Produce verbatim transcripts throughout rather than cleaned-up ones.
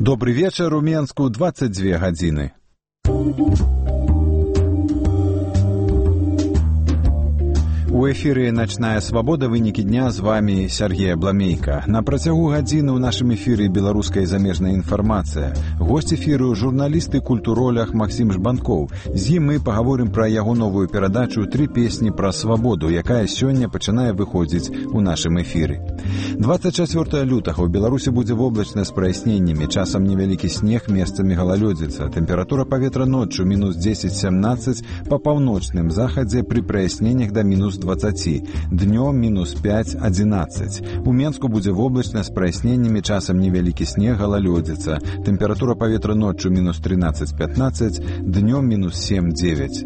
Добрый вечер, у Менску двадцать две гадзіны. У эфире «Ночная свобода», вынікі дня, з вами Сергей Абламейка. На працягу гадзіны ў нашым эфіры беларуская і замежная інфармацыя. Госць эфіру — журналіст і культуролог Максим Жбанков. З ім мы паговорым пра яго новую перадачу «Тры песні пра свабоду», якая сёння пачынае выходзіць у нашым эфіры. двадцать чацвёртага лютага ў Беларусі будзе воблачна з праясненнямі, часам невялікі снег, месцамі галалёдзіца. Тэмпература паветра ноччу мінус дзесяць семнаццаць, па паўночным захадзе пры праясненнях да мінус двадцать, днём минус пять одиннадцать. У Менску будзе воблачна з праясненнямі, часам невялікі снег, галалёдзіца. Тэмпература паветра ноччу мінус тринадцать пятнадцать, днём минус семь девять.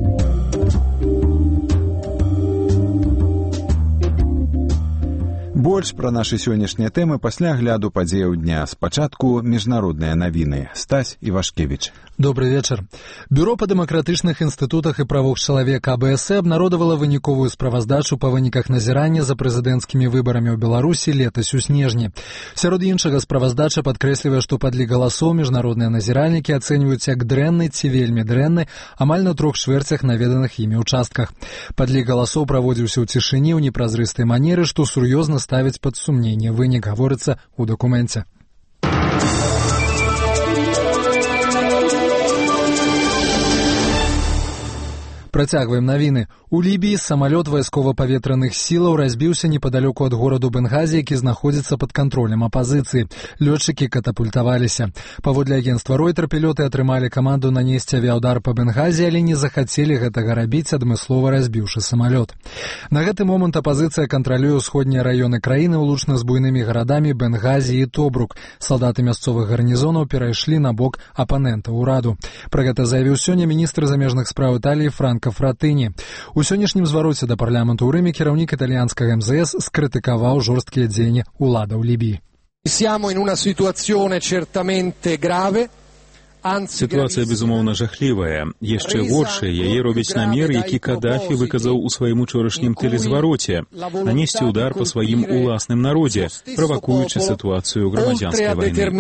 Больш пра нашы сённяшнія тэмы пасля агляду падзеяў дня. Спачатку міжнародныя навіны. Стась Івашкевіч. Добрый вечер. Бюро по дэмакратычных інстытутах і правах чалавека А Б С абнародавала выніковую справаздачу па выніках назірання за прэзідэнцкімі выбарамі ў Беларусі летась у снежні. Сярод іншага, справаздача падкрэслівае, што падлік галасоў міжнародныя назіральнікі ацэньваюць як дрэнны ці вельмі дрэнны амаль на трох чвэрцях наведаных імі участках. Падлік галасоў праводзіўся ў цішыні ў непразрыстай манеры, што сур'ёзна ставіць пад сумненне вынік, гаворыцца ў дакуменце. Працягваем навіны. У Лібіі самалёт вайскова-паветраных сілаў разбіўся непадалёку ад гораду Бенгазі, які знаходзіцца пад кантролем апазіцыі. Лётчыкі катапультаваліся. Паводле агенцтва Ройтер, пілоты атрымалі каманду нанесці авіяўдар па Бенгазі, але не захацелі гэтага рабіць, адмыслова разбіўшы самалёт. На гэты момант апазіцыя кантралюе ўсходнія раёны краіны, улучна з буйнымі гарадамі Бенгазі і Тобрук. Салдаты мясцовых гарнізонаў перайшлі на бок апанента ўраду. Пра гэта заявіў сёння міністр замежных спраў Італіі Франко Фратыні. У сённяшнім звароце да парламенту ў Рыме кіраўнік італьянскага эм зэ эс скрытыкаваў жорсткія дзеянні ўладаў Лібіі. Siamo in una situazione certamente grave. Сітуацыя, безумоўна, жахлівая. Яшчэ горшая яе робіць намер, які Кадафі выказаў у сваім учорашнім тэлезвароце — нанесці ўдар па сваім уласным народзе, правакуючы сітуацыю грамадзянскай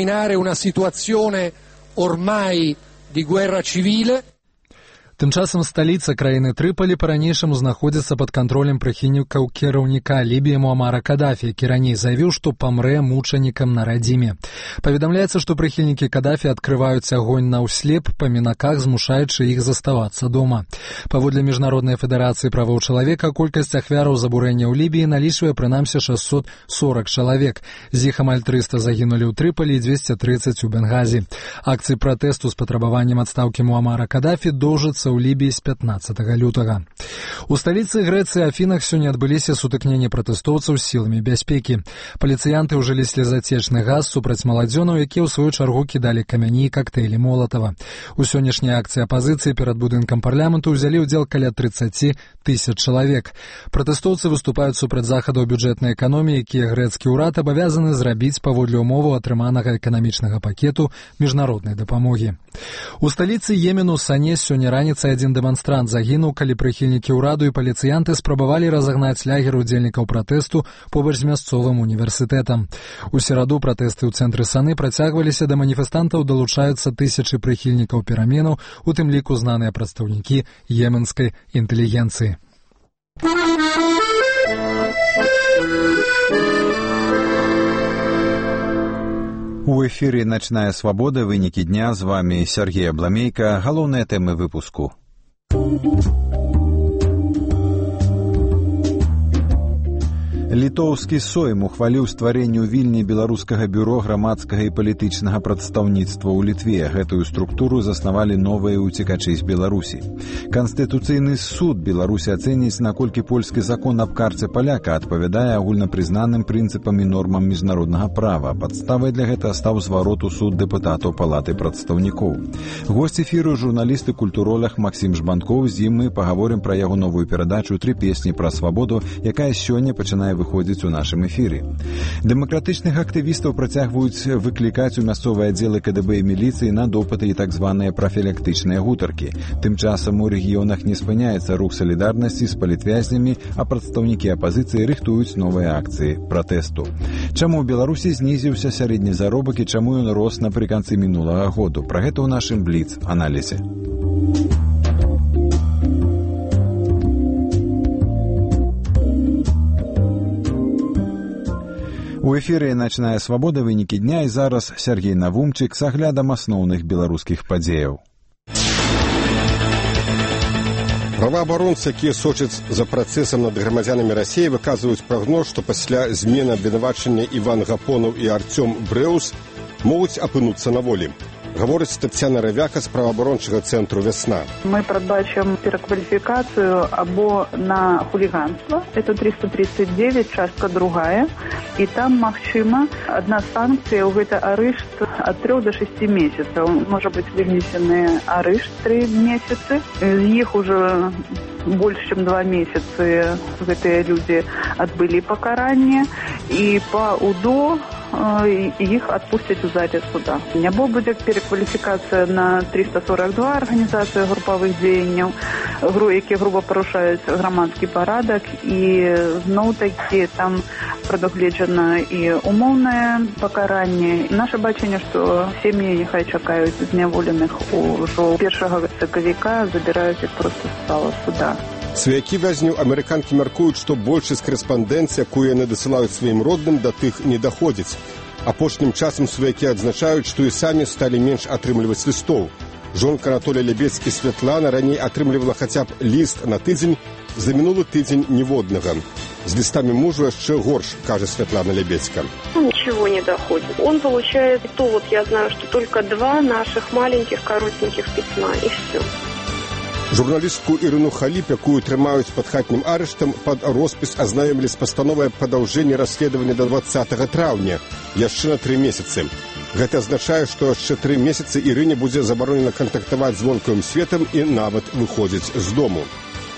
вайны. Тым часам сталіца краіны Трыполі па-ранейшаму знаходзіцца пад кантролем прыхільнікаў кіраўніка Лібіі Муамара Кадафі, які раней заявіў, што памрэ мучанікам на радзіме. Паведамляецца, што прыхільнікі Кадафі адкрываюць агонь наўслеп па мінаках, змушаючы іх заставацца дома. Паводле міжнароднай федэрацыі правоў чалавека, колькасць ахвяраў забурэння ў Лібіі налічвае прынамсі шэсцьсот сорак чалавек. З іх амаль трыста загінулі ў Трыполі і дзвесце трыццаць у Бенгазі. Акцыі пратэсту з патрабаваннем адстаўкі Муамара Кадафі доўжацца ў Лібіі з пятнаццатага лютага. У сталіцы Грэцыі Афінах сёння адбыліся сутыкненні пратэстоўцаў з сіламі бяспекі. Паліцыянты ўжылі слезацечны газ супраць маладзёнаў, якія ў сваю чаргу кідалі камяні і кактэйлі Молатава. У сённяшняй акцыі апазіцыі перад будынкам парламенту ўзялі ўдзел каля трыццаць тысяч чалавек. Пратэстоўцы выступаюць супраць захадаў бюджэтнай эканоміі, якія грэцкі ўрад абавязаны зрабіць паводле ўмоваў атрыманага эканамічнага пакету міжнароднай дапамогі. У сталіцы Йемену Сане сёння раніцай адзін дэманстрант загінуў, калі прыхільнікі ўраду і паліцыянты спрабавалі разагнаць лагер удзельнікаў пратэсту побач з мясцовым універсітэтам. У сераду пратэсты ў цэнтры Саны працягваліся, да маніфестантаў далучаюцца тысячы прыхільнікаў пераменаў, у тым ліку знаныя прадстаўнікі йеменскай інтэлігенцыі. У эфіры «Ночная свобода», вынікі дня, з вами Сергей Абламейка. Галоўныя тэмы выпуску. Літоўскі Сойм ухваліў стварэнне ў Вільні беларускага бюро грамадскага і палітычнага прадстаўніцтва ў Літве. Гэтую структуру заснавалі новыя ўцекачы з Беларусі. Канстытуцыйны суд Беларусі ацэніць, наколькі польскі закон аб карце паляка адпавядае агульнапрызнаным прынцыпам і нормам міжнароднага права. Падставай для гэтага стаў зварот у суд дэпутатаў Палаты прадстаўнікоў. Госць эфіру — журналіст і культуролог Максим Жбанков. З ім мы паговорым пра яго новую перадачу «Тры песні пра свабоду», якая сёння пачынае выходзіць выходзіць у нашым эфіры. Дэмакратычных актывістаў працягваюць выклікаць у мясцовыя аддзелы ка дэ бэ і міліцыі на допыты і так званыя прафілактычныя гутаркі. Тым часам у рэгіёнах не спыняецца рух салідарнасці з палітвязнямі, а прадстаўнікі апазіцыі рыхтуюць новыя акцыі пратэсту. Чаму ў Беларусі знізіўся сярэдні заробак і чаму ён рос напрыканцы мінулага году? Пра гэта ў нашым бліц-аналізе. У эфіры «Начная свабода», вынікі дня, і зараз Сергей Навумчык з аглядам асноўных беларускіх падзеяў. Праваабаронцы, якія сочаць за працэсам над грамадзянамі Расіі, выказваюць прагноз, што пасля змены абвінавачання Іван Гапонаў і Арцём Брэус могуць апынуцца на волі. Гаворыць Тацяна Равяка з праваабарончага цэнтру «Вясна». Мы прадбачым перакваліфікацыю або на хуліганства, это триста тридцать девять, частка другая, і там магчыма адна санкцыя, гэта арышт ад трёх до шести месяцаў. Можа быць вынесены арышт тры месяцы, з іх уже больш чым два месяцы гэтыя людзі адбылі пакаранне, і па УДО іх адпусцяць у зале суда. Або будзе перакваліфікацыя на триста сорок два арганізацыі групавых дзеянняў, які груба парушаюць грамадскі парадак, і зноў-такі там прадугледжана і умоўнае пакаранне. Наша бачанне, што сем'і няхай чакаюць зняволеных ужо першага сакавіка, забіраюць іх проста з зала суда. Сваякі вязняў амерыканкі мяркуюць, што большасць карэспандэнцыі, якую яны дасылаюць сваім родным, да тых не даходзіць. Апошнім часам сваякі адзначаюць, што і самі сталі менш атрымліваць лістоў. Жонка Анатолія Лебедзькі Святлана раней атрымлівала хаця б ліст на тыдзень, за мінулы тыдзень ніводнага. З листами мужа яшчэ горш, кажа Светлана Лебедька. Ничего не доходит. Он получает, то вот я знаю, что только два наших маленьких коротеньких письма, и все. Журналістку Ірыну Халіп, якую трымаюць пад хатнім арыштам, пад роспіс азнаёмілі з пастановай падаўжэння расследавання да двадцатага траўня, яшчэ на тры месяцы. Гэта азначае, што яшчэ тры месяцы Ірыне будзе забаронена кантактаваць з вонкавым светам і нават выходзіць з дому.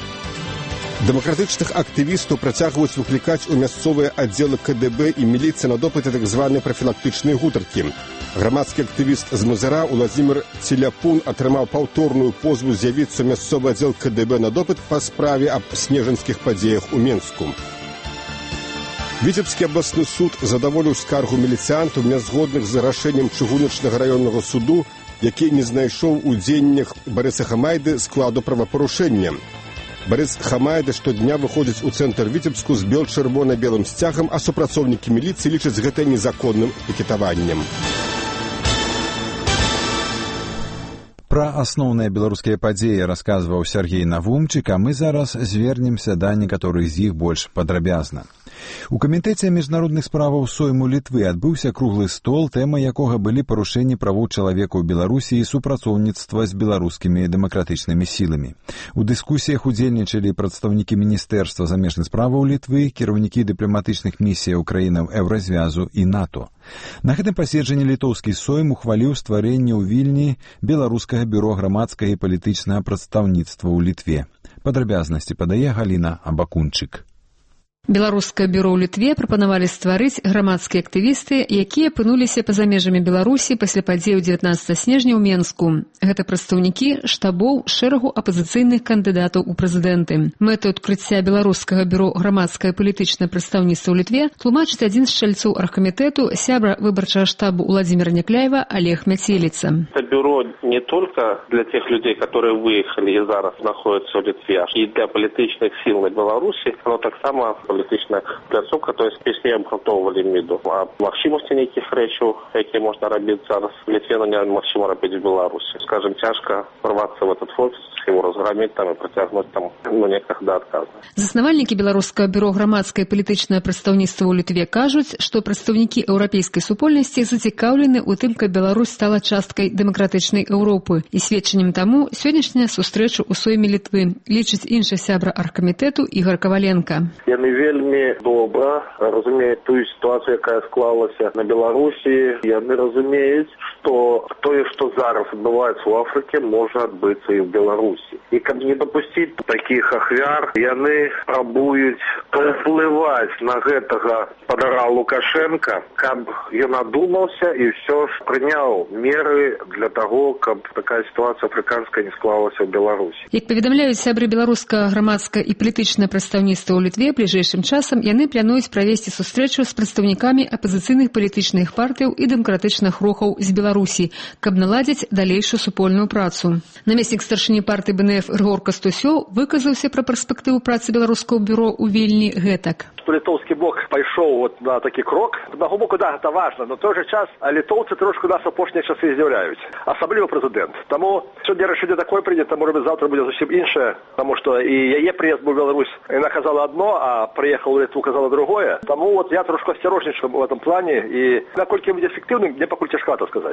Дэмакратычных актывістаў працягваюць выклікаць у мясцовыя аддзелы ка дэ бэ і міліцыі на допыты так званыя прафілактычныя гутаркі. Грамадскі актывіст з Мазыра Уладзімір Целяпун атрымаў паўторную позву з'явіцца ў мясцовы аддзел ка дэ бэ на допыт па справе аб снежаньскіх падзеях у Менску. Віцебскі абласны суд задаволіў скаргу міліцыянтаў, нязгодных з рашэннем чыгуначнага раённага суду, які не знайшоў у дзеяннях Барыса Хамайды складу правапарушэння. Барыс Хамайда штодня выходзіць у цэнтр Віцебску з бел-чырвона-белым сцягам, а супрацоўнікі міліцыі лічаць гэта незаконным пікетаваннем. Пра асноўныя беларускія падзеі расказваў Сергей Навумчык, а мы зараз звернемся да некаторых з іх больш падрабязна. У камітэце міжнародных справаў Сойму Літвы адбыўся круглы стол, тэма якога былі парушэнні правоў чалавека ў Беларусі і супрацоўніцтва з беларускімі дэмакратычнымі сіламі. У дыскусіях удзельнічалі прадстаўнікі Міністэрства замежных справаў Літвы, кіраўнікі дыпламатычных місіяў краінаў Еўразвязу і НАТО. На гэтым паседжанні літоўскі Сойм ухваліў стварэнне ў Вільні беларускага бюро грамадскага і палітычнага прадстаўніцтва ў Літве. Падрабязнасці падае Галіна Абакунчык. Беларускае бюро ў Літве прапанавалі стварыць грамадскія актывісты, якія апынуліся па-за межамі Беларусі пасля падзеяў дзевятнаццатага снежня ў Менску. Гэта прадстаўнікі штабоў шэрагу апазіцыйных кандыдатаў у прэзідэнты. Мэтай адкрыцця беларускага бюро грамадскае палітычнае прадстаўніцтва ў Літве тлумачыць адзін з чальцоў аргкамітэту, сябра выбарчага штабу Уладзіміра Някляева Олег Мяцеліца. Это бюро не только для тех людей, которые выехали и зараз находятся в Литве, и для политических сил на Беларуси, оно так само політичних пляцовка, тобто пісні обґрунтовували МІДу. А можливості ніяких речей, які можна робити зараз в Литві, но не можливо робити в Білорусі. Скажем, тяжко ворваться в этот офис, его разгромить там и протягнуть там, ну, неких до отказа. Заснавальнікі беларускага бюро грамадскае палітычнае прадстаўніцтва ў Літве кажуць, што прадстаўнікі еўрапейскай супольнасці зацікаўлены ў тым, каб Беларусь стала часткай дэмакратычнай Еўропы. І сведчаннем таму сённяшняя сустрэча ў Сойме Літвы, лічыць іншы сябра аргкамітэту Ігор Каваленка. Яны вельмі добра разумеюць тую сітуацыю, якая склалася на Беларусі. Яны разумеюць, што тое, што зараз адбываецца ў Афрыке, можа адбыцца і ў Беларусі. І каб не дапусціць такіх ахвяр, яны спрабуюць паўплываць на гэтага спадара Лукашенка, каб ён адумаўся і ўсё ж прыняў меры для таго, каб такая сітуацыя афрыканская не склалася ў Беларусі. Як паведамляюць сябры беларускага грамадскага і палітычнае прадстаўніцтва ў Літве, бліжэйшым часам яны плануюць правесці сустрэчу з прадстаўнікамі апазіцыйных палітычных партыяў і дэмакратычных рухаў з Беларусі, каб наладзіць далейшую супольную працу. Намеснік старшыні партыі бэ эн эф Рыгор Кастусёў выказаўся пра перспектыву працы беларускага бюро ў Вільні гэтак. Літоўскі бок пайшоў вот на такі крок. З аднаго боку, да, гэта важна, но в той же час літоўцы трошку нас апошнія часы здзіўляюць, асабліва прэзідэнт. Таму сёння рашэнне такое прынята, можа быць, заўтра будзе зусім іншае, таму што і яе прыезд быў у Беларусь, яна казала адно, а прыехала ў Літву, казала другое. Таму вот я трошку асцярожнічаю в этом плане, і наколькі будзе эфектыўным, мне пакуль цяжкавата сказаць.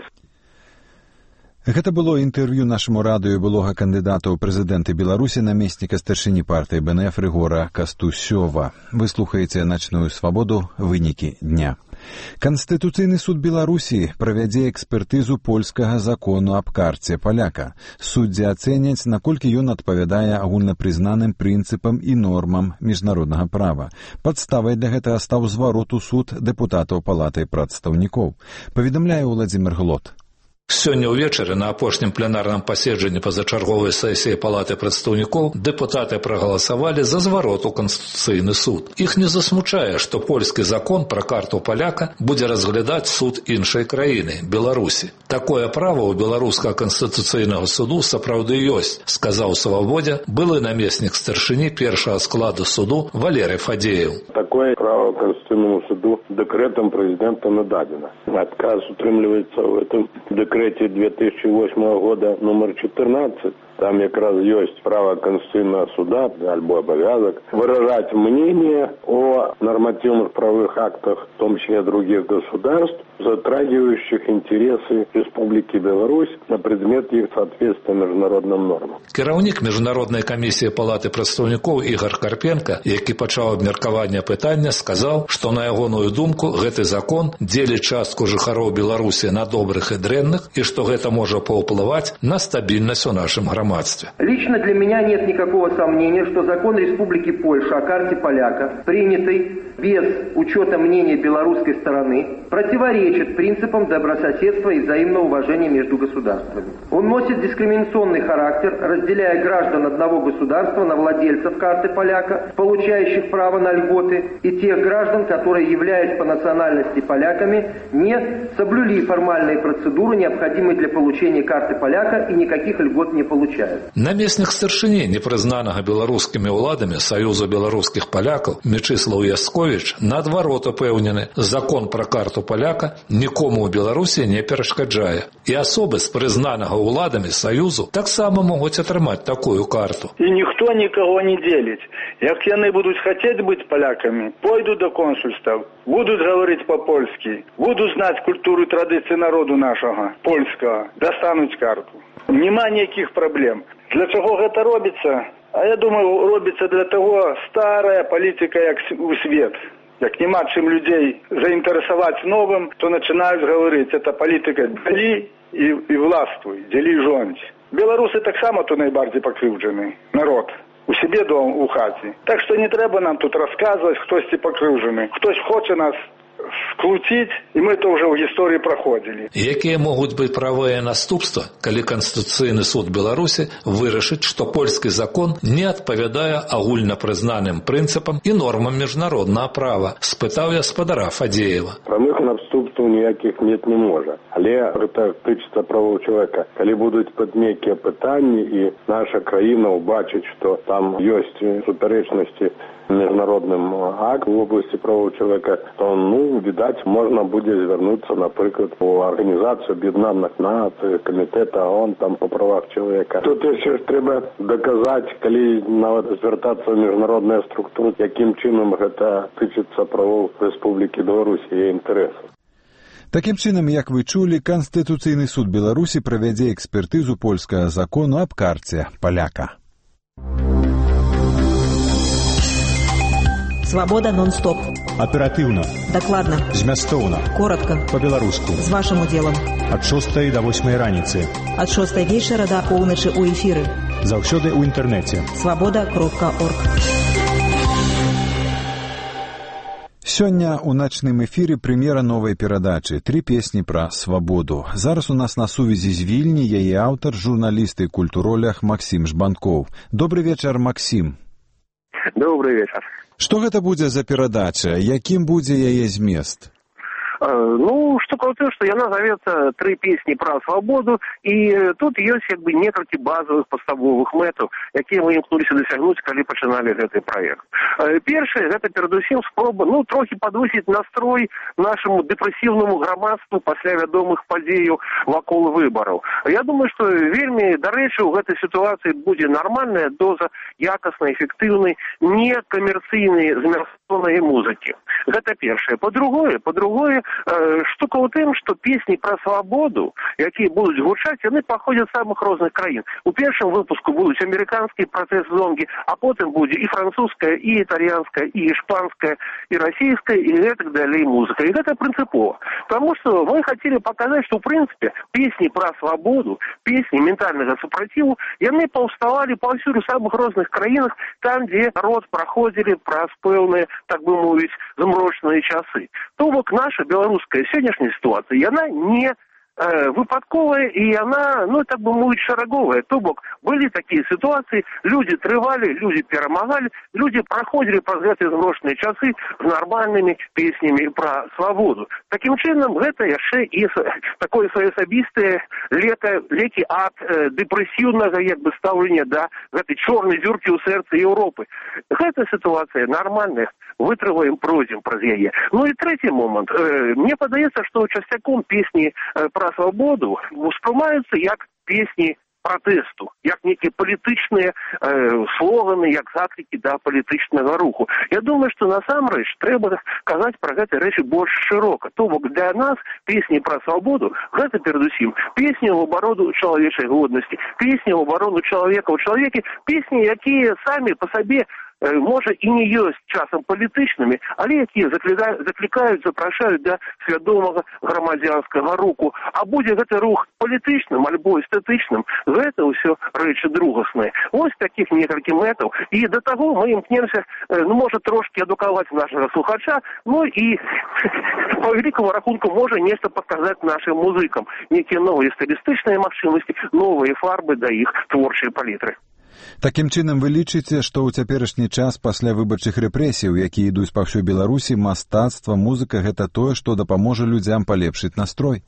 Гэта было інтэрв'ю нашаму радыё былога кандыдата ў прэзідэнты Беларусі, намесніка старшыні партыі бэ эн эф Рыгора Кастусёва. Вы слухаеце «Начную свабоду», вынікі дня. Канстытуцыйны суд Беларусі правядзе экспертызу польскага закону аб карце паляка. Суддзі ацэняць, наколькі ён адпавядае агульнапрызнаным прынцыпам і нормам міжнароднага права. Падставай для гэтага стаў зварот у суд дэпутатаў палаты прадстаўнікоў. Паведамляе Владзімір Глот. Сёння ўвечары на апошнім пленарным паседжанні пазачарговай сесіі палаты прадстаўнікоў дэпутаты прагаласавалі за зварот у Канстытуцыйны суд. Іх не засмучае, што польскі закон пра карту паляка будзе разглядаць суд іншай краіны, Беларусі. Такое права ў беларускага канстытуцыйнага суду сапраўды ёсць, сказаў Свабодзе былы намеснік старшыні першага складу суду Валерый Фадзеев. Такое право Конституционному суду декретом президента нададено. Отказ утрымліваецца в этом декрете две тысячи восьмого года номер четырнадцать. Там якраз есть право Конституционного суда, альбо обовязок, выражать мнение о нормативных правовых актах, в том числе других государств, затрагивающих интересы Республики Беларусь на предмет их соответствия международным нормам. Кіраўнік міжнароднай камісіі палаты прадстаўнікоў Ігор Карпенка, які пачаў абмеркаванне пытання, сказаў, што на ягоную думку гэты закон дзеліць частку жыхароў Беларусі на добрых і дрэнных, і што гэта можа паўплываць на стабільнасць у нашым грамадстве. Лично для меня нет никакого сомнения, что закон Республики Польша о карте поляка, принятый без учета мнения белорусской стороны, противоречит принципам добрососедства и взаимного уважения между государствами. Он носит дискриминационный характер, разделяя граждан одного государства на владельцев карты поляка, получающих право на льготы, и тех граждан, которые, являясь по национальности поляками, не соблюли формальные процедуры, необходимые для получения карты поляка, и никаких льгот не получают. Намеснік старшыні непрызнанага беларускімі ўладамі Саюзу беларускіх палякаў Мечыслаў Ясковіч наадварот упэўнены, закон пра карту паляка нікому ў Беларусі не перашкаджае. І асобы з прызнанага ўладамі Саюзу таксама могуць атрымаць такую карту. І ніхто нікого не дзеліць. Як яны будуць хацець быць палякамі, пойдуць до консульстаў, будуць гаварыць па-польскі, будуць знаць культуру і традыцыі народу нашага, польскага, дастануць карту. Нема ніякіх праблем. Для чаго гэта робіцца? А я думаю, робіцца для того старая палітыка, як у свет. Як нема чым людзей заінтарэсаваць новым, то начинаюць гаварыць, это палітыка дзелі і, і властвуй, дзелі жонць. Беларусы таксама то найбарdziej пакрыўджаны народ. У себе дома, у хаце. Так што не трэба нам тут расказваць, хтосьці пакрыўджаны. Хтось хоча нас скруціць, і мы то ўжо ў гісторыі праходзілі. Якія могуць быць правыя наступствы, калі Канстытуцыйны суд Беларусі вырашыць, што польскі закон не адпавядае агульнапрызнаным прынцыпам і нормам міжнароднага права, спытаў я спадара Фадзеева. Прамых наступстваў ніякіх нет не можа. Але гэта тычыцца правоў чалавека. Калі будуць пад нейкія пытанні і наша краіна ўбачыць, што там ёсць супярэчнасці міжнародным акт в области правоў чалавека, то, ну, відаць, можна будзе звярнуцца, напрыклад, у Арганізацыю Аб'яднаных Нацый, Камітэт ООН там по правах чалавека. Тут яшчэ трэба даказаць, калі нават звяртацца ў міжнародныя структуры, якім чынам гэта тычыцца правоў Рэспублікі Беларусь і яе інтарэсаў. Такім чынам, як вы чулі, Канстытуцыйны суд Беларусі правядзе экспертызу польскага закону аб карце паляка. Свабода нон-стоп. Аператыўна. Дакладна. Змястоўна. Коротка. Па-беларуску. З вашым удзелам. Ад шостай да восьмай раніцы. Ад шостай вечара да поўначы ў эфіры. Заўсёды ў інтэрнэце. свабода кропка орг. Сёння ў начным эфіры прэм'ера новай перадачы «Тры песні пра свабоду». Зараз у нас на сувязі з Вільні яе аўтар, журналіст і культуролог Максім Жбанкоў. Добры вечар, Максім. Добрый вечер. Што гэта будзе за перадача? Якім будзе яе змест? Ну, штука ў тым, што яна завецца «Тры песні пра свабоду», і тут ёсць як бы некалькі базавых паставовых мэтаў, якія мы імкнуліся дасягнуць, калі пачыналі гэты праект. Першае, гэта перадусім спроба, ну, трохі падвысіць настрой нашаму дэпрэсіўнаму грамадству пасля вядомых падзеяў вакол выбараў. Я думаю, што вельмі, дарэчы, у гэтай сітуацыі будзе нармальная доза якаснай, эфектыўнай, некамерцыйнай змярстонай музыкі. Гэта першае. Па-другое, па-другое, штука ў тым, што песні пра свабоду, якія будуць гучаць, яны паходзяць з самых розных краін. У першым выпуску будуць амерыканскі пратэст-зонгі, а потым будзе і французская, і італьянская, і іспанская, і расійская, і гэтак далей музыка. І гэта прынцыпова. Таму што мы хацелі паказаць, што, ў прынцыпе, песні пра свабоду, песні ментальнага супраціву, яны паўставалі паўсюль у самых розных краінах, там, дзе народ праходзілі праз пэўныя, так бы мовіць, змрочныя часы. То бок наша беларуская сённяшняя сітуацыя, яна не э, выпадковая, і яна, ну, так бы мовіць, шараговая. То бок былі такія сітуацыі, людзі трывалі, людзі перамагалі, людзі праходзілі праз гэтыя змрочныя часы з нармальнымі песнямі пра свабоду. Такім чынам, гэта яшчэ і такое своеасабістае лекі, лекі ад э, дэпрэсіўнага, як бы, стаўлення да гэтай чорнай дзюркі ў сэрцы Еўропы. Гэта сітуацыя нармальная, вытрываем, пройдзем праз яе. Ну і трэці момант. Э, мне падаецца, што часцяком песні э, пра свабоду успрымаюцца як песні пратэсту, як нейкія палітычныя э, слоганы, як заклікі да палітычнага руху. Я думаю, што насамрэч трэба казаць пра гэты рэчы больш шырока. То бок для нас песні пра свабоду гэта перадусім песні ў абарону чалавечай годнасці, песні ў абарону чалавека ў чалавеке, песні, якія самі па сабе можа і не ёсць часам палітычнымі, але якія заклікаюць, запрашаюць да свядомага грамадзянскага руху. А будзе гэты рух палітычным альбо эстэтычным, гэта ўсё рэчы другасныя. Вось такіх некалькі мэтаў. І да таго мы імкнемся, ну, можа, трошкі адукаваць нашага слухача, ну і по великому рахунку можа нешта паказаць нашым музыкам. Некія новыя стылістычныя магчымасці, новыя фарбы да іх творчай палітры. Такім чынам вы лічыце, што ў цяперашні час пасля выбарчых рэпрэсіяў, якія ідуць па ўсёй Беларусі, мастацтва, музыка — гэта тое, што дапаможа людзям палепшыць настрой?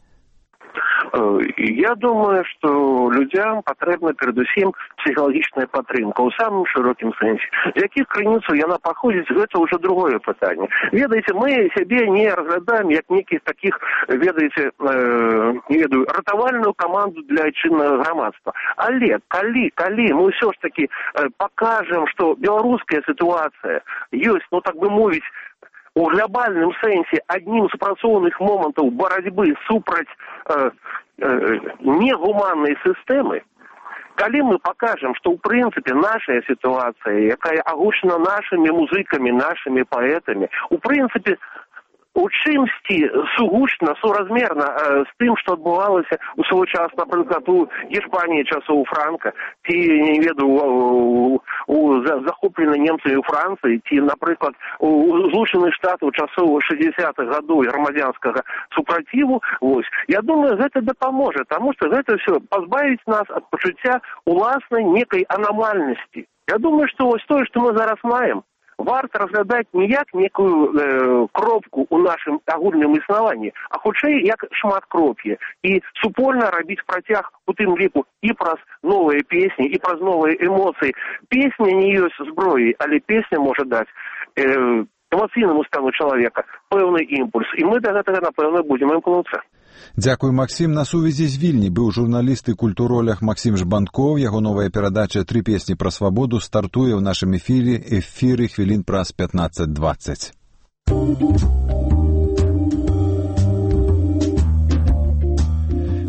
Я думаю, што людзям патрэбна перадусім псіхалагічная падтрымка ў самым шырокім сэнсе. З якіх крыніцаў яна паходзіць, гэта ўжо другое пытанне. Ведаеце, мы сябе не разглядаем як нейкіх такіх, ведаеце, э, не ведаю, ратавальную каманду для айчыннага грамадства. Але калі, калі мы ўсё ж такі э, пакажам, што беларуская сітуацыя ёсць, ну так бы мовіць, у глобальным сэнсе аднім з працоўных момантаў барацьбы супраць э, э, негуманнай сістэмы, калі мы пакажам, што ў прынцыпе наша сітуацыя, якая агучана нашымі музыкамі, нашымі паэтамі, у прынцыпе у чымсьці сугучна, суразмерна э, з тым, што адбывалася ў свой час, напрыклад, у Германіі часоў Франка, ці, не ведаю, у, у захопленай немцамі ў Францыі, ці, напрыклад, у Злучаных Штатаў часоў шэсцідзесятых гадоў грамадзянскага супраціву. Вось. Я думаю, гэта дапаможа, таму што гэта ўсё пазбавіць нас ад пачуцця уласнай некай анамальнасці. Я думаю, што вось тое, што мы зараз маем, варта разглядаць не як некую э, кропку ў нашым агульным існаванні, а хутчэй як шматкроп'е. І супольна рабіць працяг у тым ліку і праз новыя песні, і праз новыя эмоцыі. Песня не ёсць зброяй, але песня можа даць э, эмацыйнаму стану чалавека пэўны імпульс. І мы да гэтага, напэўна, будзем імкнуцца. Дзякуй, Максім. На сувязі з Вільні быў журналіст і культуролог Максім Жбанкоў. Яго новая перадача «Тры песні пра свабоду» стартуе ў нашым эфіры эфіры хвілін праз пятнаццаць дваццаць. У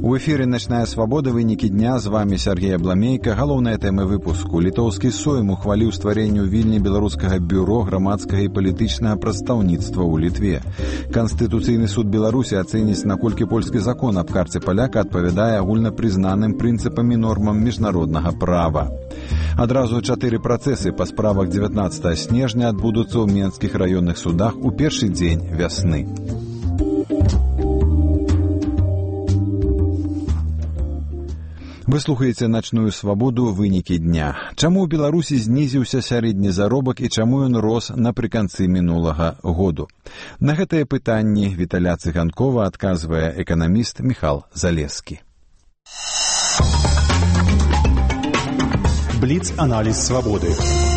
У эфіры «Начная свабода», вынікі дня. З вами Сергей Абламейка. Галоўная тэма выпуску. Літоўскі Сойм ухваліў стварэнню Вільні беларускага бюро грамадскага і палітычнага прадстаўніцтва ў Літве. Канстытуцыйны суд Беларусі ацэніць, наколькі польскі закон аб карце паляка адпавядае агульнапрызнаным прынцыпам і нормам міжнароднага права. Адразу чатыры працэсы па справах дзевятнаццатага снежня адбудуцца ў менскіх раённых судах у першы дзень вясны. Вы слухаеце «Начную свабоду», вынікі дня. Чаму ў Беларусі знізіўся сярэдні заробак і чаму ён рос напрыканцы мінулага году? На гэтыя пытанні Віталя Цыганкова адказвае эканаміст Міхал Залескі. Бліц-аналіз свабоды.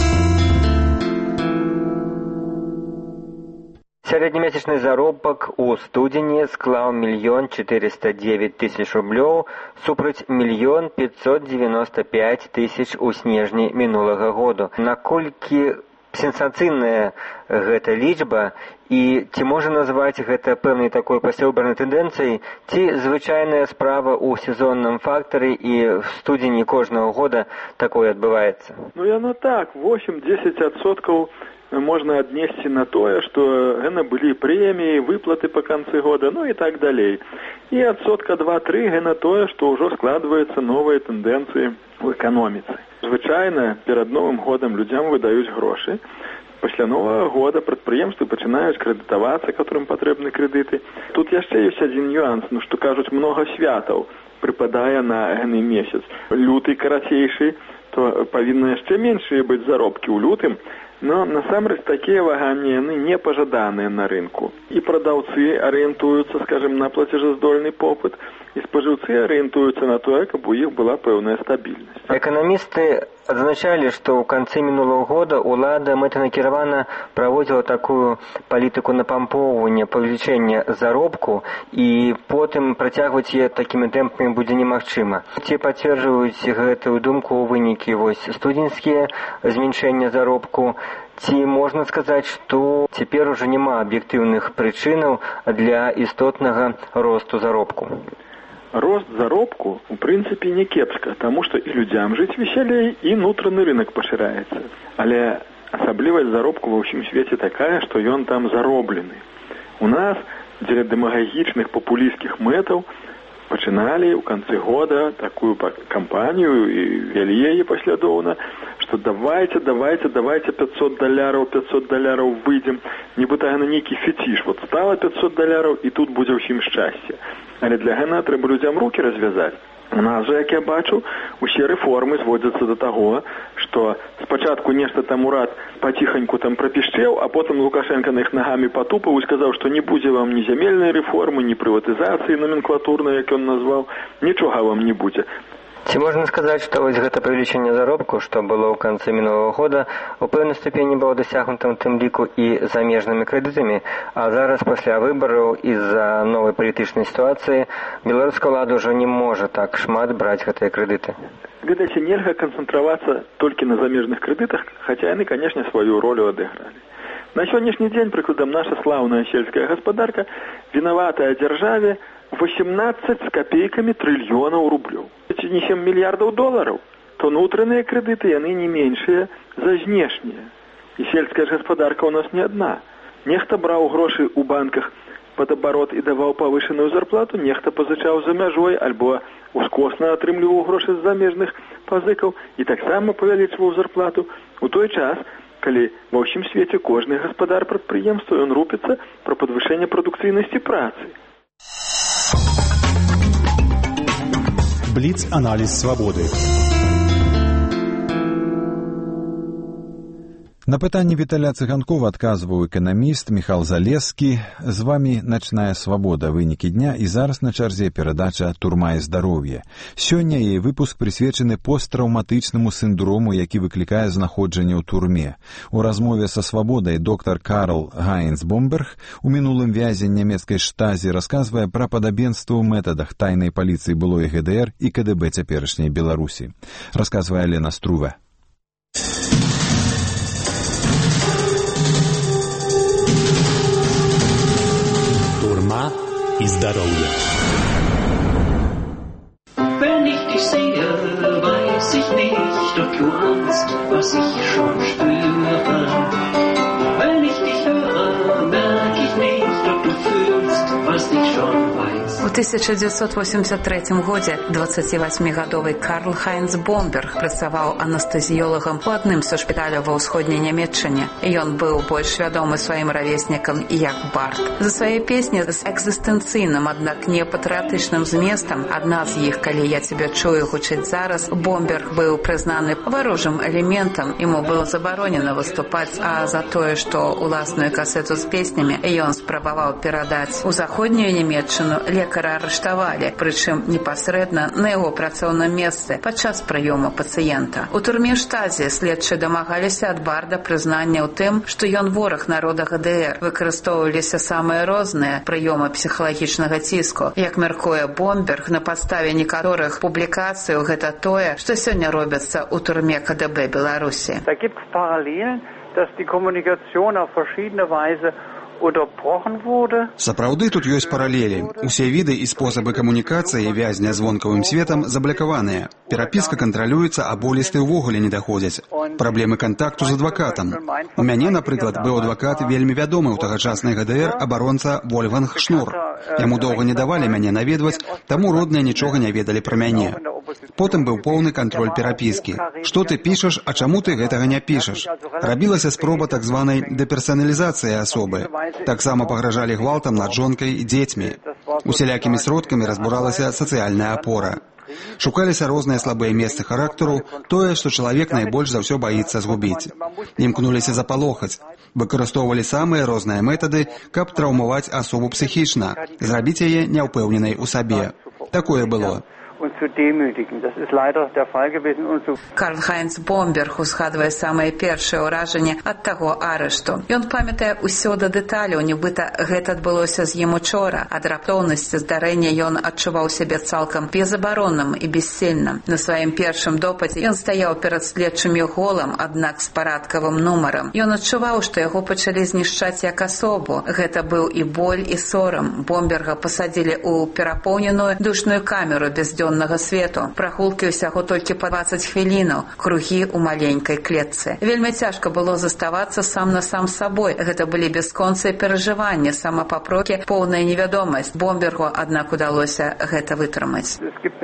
Сярэднемесячны заробак у студзені склаў мільён чатырыста дзевяць тысяч рублёў супраць мільён пятьсот девяносто пять тысяч у снежні мінулага году. Наколькі сенсацыйная гэта лічба і ці можа назваць гэта пэўнай такой пасеўбранай тэндэнцыяй, ці звычайная справа ў сезонным фактары і в студзені кожнага года такое адбываецца? Ну яно так, восемь-десять адсоткаў можно отнести на то, что это были премии, выплаты по концу года, ну и так далее. И отсотка два-три это то, что уже складываются новые тенденции в экономике. Звычайно, перед Новым годом людям выдают гроши. Після Нового года предприемства начинают кредитоваться, которым потребны кредиты. Тут еще есть один нюанс, ну что кажут, много святов, припадая на этот месяц. Лютый коротейший, то повинно еще меньше быть заробки у лютым. Но насамрэч такія ваганні яны не пажаданыя на рынку. І прадаўцы арыентуюцца, скажем, на плацежаздольны попыт, і спажыўцы арыентуюцца на тое, каб у іх была пэўная стабільнасць. Эканамісты адзначалі, што ў канцы мінулага года ўлада мэтанакіравана праводзіла такую палітыку напампоўвання, павелічэння заробку, і потым працягваць яе такімі тэмпамі будзе немагчыма. Ці пацверджваюць гэтую думку вынікі вось студзеньскія зменшэння заробку, ці можна сказаць, што цяпер ужо няма аб'ектыўных прычынаў для істотнага росту заробку? Рост заробку, в принципе, не кепска, тому что и людям жить веселее, и внутренний рынок поширяется. Але особливость заробку во всем свете такая, что он там заробленный. У нас для демагогичных популистских мэтов починали в конце года такую кампанию и вели ее последовно, что давайте, давайте, давайте пятьсот долларов, пятьсот долларов выйдем. Нібыта на некий фетиш. Вот стало пятьсот долларов, и тут будет всем счастье. Але для гэта трэба людям руки развязать. У нас же, як я бачу, усе рэформы зводзяцца до того, что спачатку нешта там урад потихоньку там пропішчеў, а потом Лукашенко на іх ногами потупаў и сказал, что не будзе вам ни земельной реформы, ни приватизации номенклатурной, як он назвал, нічога вам не будзе. Ці можна сказаць, што вось гэта павелічэнне заробку, што было ў канцы мінулага года, у пэўнай ступені было дасягнута ў тым ліку і замежнымі крэдытамі, а зараз пасля выбараў і-за новай палітычнай сітуацыі беларуская ўлада ўжо не можа так шмат браць гэтыя крэдыты. Ведаеце, нельга канцэнтравацца толькі на замежных крэдытах, хаця яны, канешне, сваю ролю адыгралі. На сённяшні дзень, прыкладам, наша слаўная сельская гаспадарка вінаватая дзяржаве восемнадцать с копейками триллионов рублёў. Ці не сем мільярдаў долараў, то внутренние кредиты яны не меншыя за знешнія. І сельская гаспадарка у нас не одна. Нехта браў грошы у банках под оборот і даваў павышаную зарплату, нехта пазычаў за мяжой альбо ускосна атрымліваў грошы з замежных пазыкаў і таксама павялічваў зарплату. У той час, калі ва ўсім свеце кожны гаспадар прадпрыемства, ён рупіцца пра падвышэнне прадукцыйнасці працы. Бліц-аналіз свабоды. На пытанне Віталя Цыганкова адказваў эканаміст Міхал Залескі. З вами «Начная свабода», вынікі дня, і зараз на чарзе перадача «Турма і здароўе». Сёння яе выпуск прысвечаны посттраўматычнаму сіндрому, які выклікае знаходжанне ў турме. У размове са свабодай доктар Карл Гайнц-Бомберг, у мінулым вязень нямецкай штазе, расказвае пра падабенства ў метадах тайнай паліцыі былой гэ дэ эр і ка дэ бэ цяперашняй Беларусі. Расказвае Лена Струве. Турма і здароўе. doch du ahnst, was ich schon spüre. Wenn ich dich höre, merk ich nicht, ob du fühlst, was ich schon weiß. У тысяча девятьсот восемьдесят третьем годзе дваццацівасьмігадовы Карл Хайнц Бомберг працаваў анестэзіёлагам у адным са шпіталяў ва ўсходняй Нямецчыне. Ён быў больш вядомы сваім равеснікам як бард. За свае песні з экзістэнцыйным, аднак не патрыятычным зместам, адна з іх, калі я цябе чую, гучыць зараз, Бомберг быў прызнаны варожым элементам, яму было забаронена выступаць, а за тое, што уласную касету з песнямі ён спрабаваў перадаць у заходнюю Нямецчыну, лекара арыштавалі, прычым непасрэдна на яго працоўным месцы падчас прыёму пацыента. У турме Штази следчы дамагаліся ад барда прызнання ў тым, што ён вораг народа ГДР. Выкарыстоўваліся самыя розныя прыёмы псіхалагічнага ціску. Як мяркуе Бомберг, на падставе некаторых публікацый гэта тое, што сёння робіцца ў турме КДБ Беларусі. Da gibt es Parallelen, dass die Kommunikation auf verschiedene Weise Сапраўды тут ёсць паралелі. Усе віды і спосабы камунікацыі вязня з вонкавым светам заблакаваныя. Перапіска кантралюецца, а болісты ўвогуле не даходзяць. Праблемы кантакту з адвакатам. У мяне, напрыклад, быў адвакат вельмі вядомы ў тагачаснай ГДР абаронца Вольфганг Шнур. Яму доўга не давалі мяне наведваць, таму родныя нічога не ведалі пра мяне. Потым быў поўны кантроль перапіскі. Што ты пішаш, а чаму ты гэтага не пішаш? Рабілася спроба так званай дэперсаналізацыі асобы. Таксама пагражалі гвалтам над жонкай і дзецьмі. Усялякімі сродкамі разбуралася сацыяльная апора. Шукаліся розныя слабыя месцы характару, тое, што чалавек найбольш за ўсё баіцца згубіць. Імкнуліся запалохаць. Выкарыстоўвалі самыя розныя метады, каб траўмаваць асобу псіхічна, зрабіць яе няўпэўненай у сабе. Такое было. Карл Хайнц Бомберг узгадвае самыя першыя ўражанні ад таго арышту. Ён памятае ўсё да дэталяў, нібыта гэта адбылося з ім учора. Ад раптоўнасці здарэння ён адчуваў сябе цалкам безабаронным і бессільным. На сваім першым допыце ён стаяў перад следчымі голам, аднак з парадкавым нумарам. Ён адчуваў, што яго пачалі знішчаць як асобу. Гэта быў і боль, і сорам. Бомберга пасадзілі ў перапоўненую душную камеру без дзённага свету. Прагулкі ўсяго толькі па дваццаць хвілінаў, кругі ў маленькай клетцы. Вельмі цяжка было заставацца сам на сам сабой. Гэта былі бясконцыя перажыванні, самапапрокі, поўная невядомасць. Бомбергу, аднак, удалося гэта вытрымаць.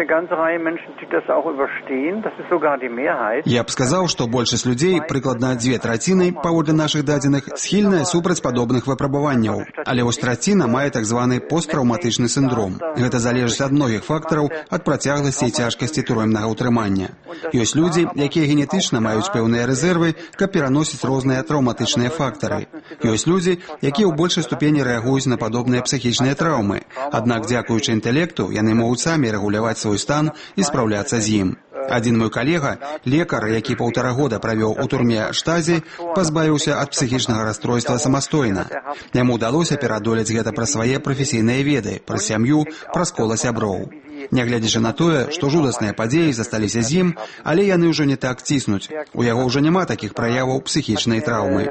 Я б сказаў, што большасць людзей, прыкладна дзве траціны, паводле нашых дадзеных, схільная супраць падобных выпрабаванняў. Але вось траціна мае так званы посттраўматычны сіндром. Гэта залежыць ад многіх фактараў, ад працягласці і цяжкасці турэмнага ўтрымання. Ёсць людзі, якія генетычна маюць пэўныя рэзервы, каб пераносіць розныя траўматычныя фактары. Ёсць людзі, якія ў большай ступені рэагуюць на падобныя псіхічныя траўмы. Аднак, дзякуючы інтэлекту, яны могуць самі рэгуляваць свой стан і спраўляцца з ім. Адзін мой калега, лекар, які паўтара года правёў у турме Штази, пазбавіўся ад псіхічнага расстройства самастойна. Яму ўдалося пераадолець гэта праз свае прафесійныя веды, праз сям'ю, праз кола сяброў. Нягледзячы на тое, што жудасныя падзеі засталіся з ім, але яны ўжо не так ціснуць. У яго ўжо няма такіх праяваў псіхічнай траўмы.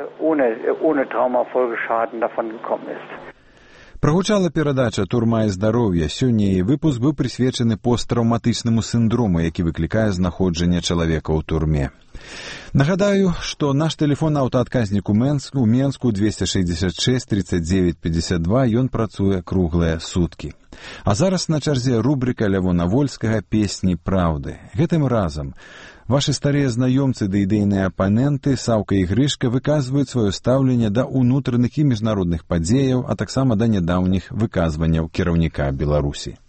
Прагучала перадача «Турма і здароўе». Сёння яе выпуск быў прысвечаны посттраўматычнаму сіндрому, які выклікае знаходжанне чалавека ў турме. Нагадаю, што наш тэлефон аўтаадказнік у Менску, у Менску двести шестьдесят шесть тридцать девять пятьдесят два, ён працуе круглыя суткі. А зараз на чарзе рубрика Лявона Вольскага «Песні праўды». Гэтым разам вашы старыя знаёмцы ды ідэйныя апаненты Саўка і Грышка выказваюць сваё стаўленне да ўнутраных і міжнародных падзеяў, а таксама да нядаўніх выказванняў кіраўніка Беларусі.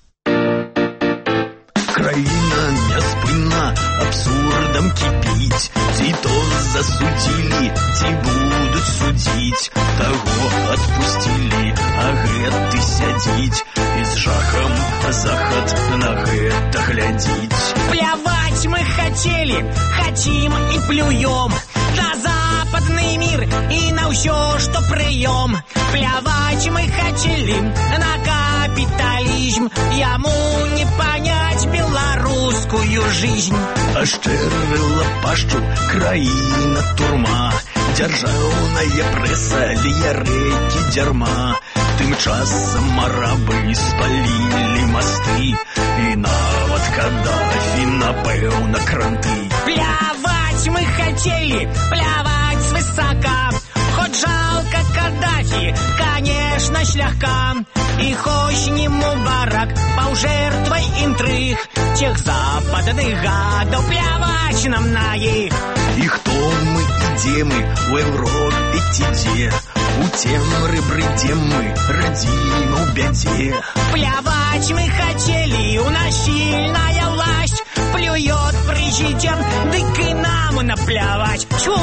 Краіна няспынна абсурдам кіпіць, ці то засудзілі, ці будуць судзіць, таго адпусцілі, а гэты сядзіць, і з жахам захад на гэта глядзіць. Пляваць мы хацелі, хацім і плюём на западны мір і на ўсё, што прыём. Пляваць мы хацелі на капіталізм, яму не панять беларускую жизнь. Ашчэрыла пашчу краіна турма, дзяржаўная прэса лье рэкі дзярма. Тым часам арабы спалілі масты, і нават Каддафі, напэўна, кранты. Плявать мы хотели, плявать свысока. Хоть жалко Каддафи, конечно, слегка. И хоть не Мубарак, паўжертвай интриг тех западных гадов, плявать нам на их. И кто мы, и где мы, в Европе те, у темры придем мы, родину в беде. Плявать мы хотели, у нас сильная власть, плюет президент, дык и нам наплевать. Тьфу!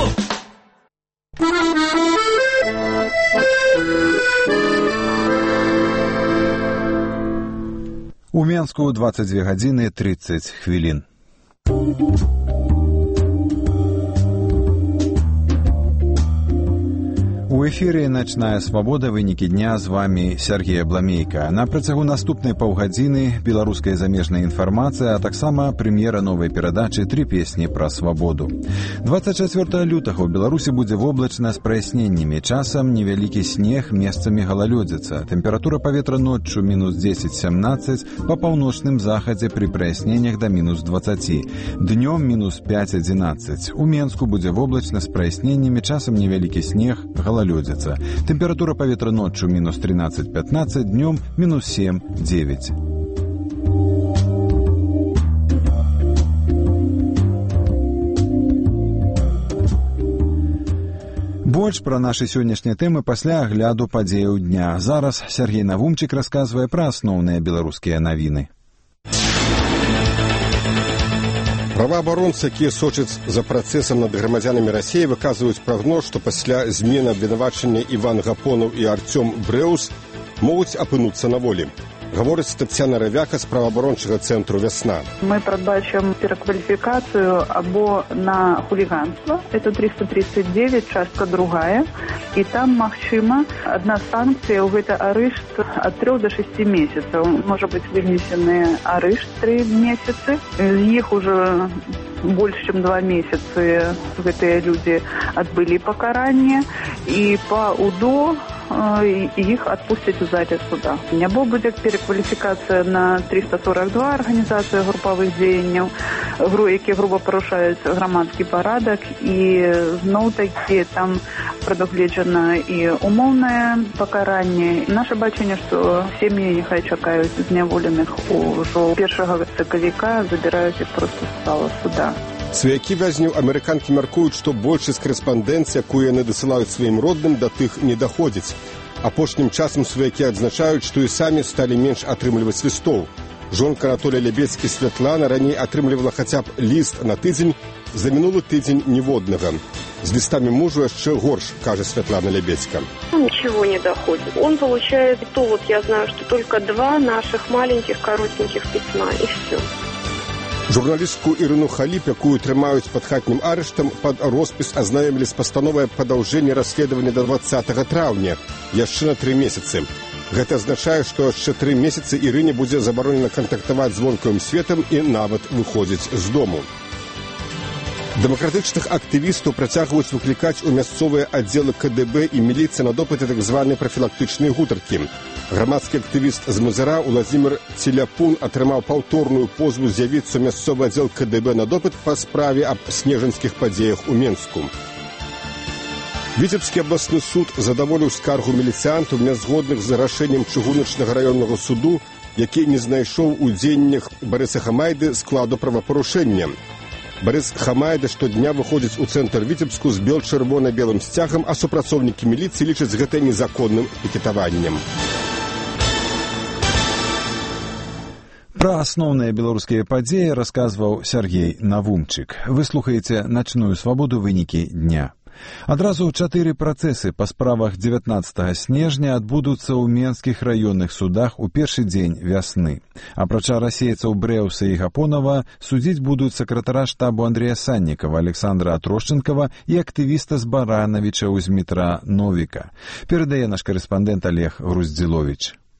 У Менску двадцать две гадзіны тридцать хвілін. У эфіры «Начная свабода», вынікі дня, з вами Сергей Бламейка. На працягу наступнай паўгадзіны беларуская замежная інфармацыя, а таксама прэм'ера новай перадачы «Тры песні пра свабоду». двадцать чацвёртага лютага ў Беларусі будзе воблачна з праясненнямі. Часам невялікі снег, месцамі галалёдзіца. Тэмпература паветра ноччу мінус дзесяць сямнаццаць, па паўночным захадзе пры праясненнях да мінус дваццаць. Днём мінус пяць адзінаццаць. У Менску будзе воблачна з праясненнямі, часам невялікі снег, галалёдзіца. Температура паветра ноччу минус тринадцать пятнадцать, днем минус семь девять. Больш пра нашы сённяшнія тэмы пасля агляду падзеяў дня. Зараз Сергей Навумчык расказвае пра асноўныя беларускія навіны. Праваабаронцы, якія сочаць за працэсам над грамадзянамі Расіі, выказваюць прагноз, што пасля змены абвінавачання Іван Гапонаў і Артём Брэус могуць апынуцца на волі. Гаворыць Тацяна Равяка з праваабарончага цэнтру «Вясна». Мы прадбачым перакваліфікацыю або на хуліганства, это триста тридцать девять, частка другая, і там, магчыма, адна санкцыя ў гэта арышт ад трёх до шести месяцаў. Можа быць вынесены арышт тры месяцы, з іх уже больш чым два месяцы гэтыя людзі адбылі пакаранне, і па УДО іх адпусцяць у зале суда. Або будзе перакваліфікацыя на триста сорок два арганізацыя групавых дзеянняў, які груба парушаюць грамадскі парадак, і зноў-такі там прадугледжана і умоўнае пакаранне. Наша бачанне, што сем'і няхай чакаюць зняволеных ужо першага сакавіка, забіраюць іх проста з зала суда. Сваякі вязняў амерыканкі мяркуюць, што большасць карэспандэнцыі, якую яны дасылаюць сваім родным, да тых не даходзіць. Апошнім часам сваякі адзначаюць, што і самі сталі менш атрымліваць лістоў. Жонка Анатолія Лебедзькі Святлана раней атрымлівала хаця б ліст на тыдзень, за мінулы тыдзень ніводнага. С листами мужу еще горш, кажет Светлана Лебедька. Ничего не доходит. Он получает, то вот я знаю, что только два наших маленьких коротеньких письма, и все. Журналістку Ірыну Халіп, якую трымаюць пад хатнім арыштам, пад роспіс азнаёмілі з пастановай падаўжэння расследавання да двадцатага траўня, яшчэ на тры месяцы. Гэта азначае, што яшчэ тры месяцы Ірыне будзе забаронена кантактаваць з вонкавым светам і нават выходзіць з дому. Дэмакратычных актывістаў працягваюць выклікаць у мясцовыя аддзелы ка дэ бэ і міліцыя на допыты так званыя прафілактычныя гутаркі. Грамадскі актывіст з Мазыра Уладзімір Целяпун атрымаў паўторную позву з'явіцца ў мясцовы аддзел ка дэ бэ на допыт па справе аб снежаньскіх падзеях у Менску. Віцебскі абласны суд задаволіў скаргу міліцыянтаў, нязгодных з рашэннем чыгуначнага раённага суду, які не знайшоў у дзеяннях Барыса Хамайды складу правапарушэння. Барыс Хамайда штодня выходзіць у цэнтр Віцебску з бел-чырвона-белым сцягам, а супрацоўнікі міліцыі лічаць гэта незаконным пікетаваннем. Пра асноўныя беларускія падзеі расказваў Сергей Навумчык. Вы слухаеце «Начную свабоду», вынікі дня. Адразу чатыры працэсы па справах дзевятнаццатага снежня адбудуцца ў менскіх раённых судах у першы дзень вясны. Апрача расейцаў Брэуса і Гапонава, судзіць будуць сакратара штабу Андрэя Саннікава, Александра Атрошчынкава і актывіста з Баранавіча ў Змітра Новіка. Перадае наш карэспандэнт Олег Груздзіловіч.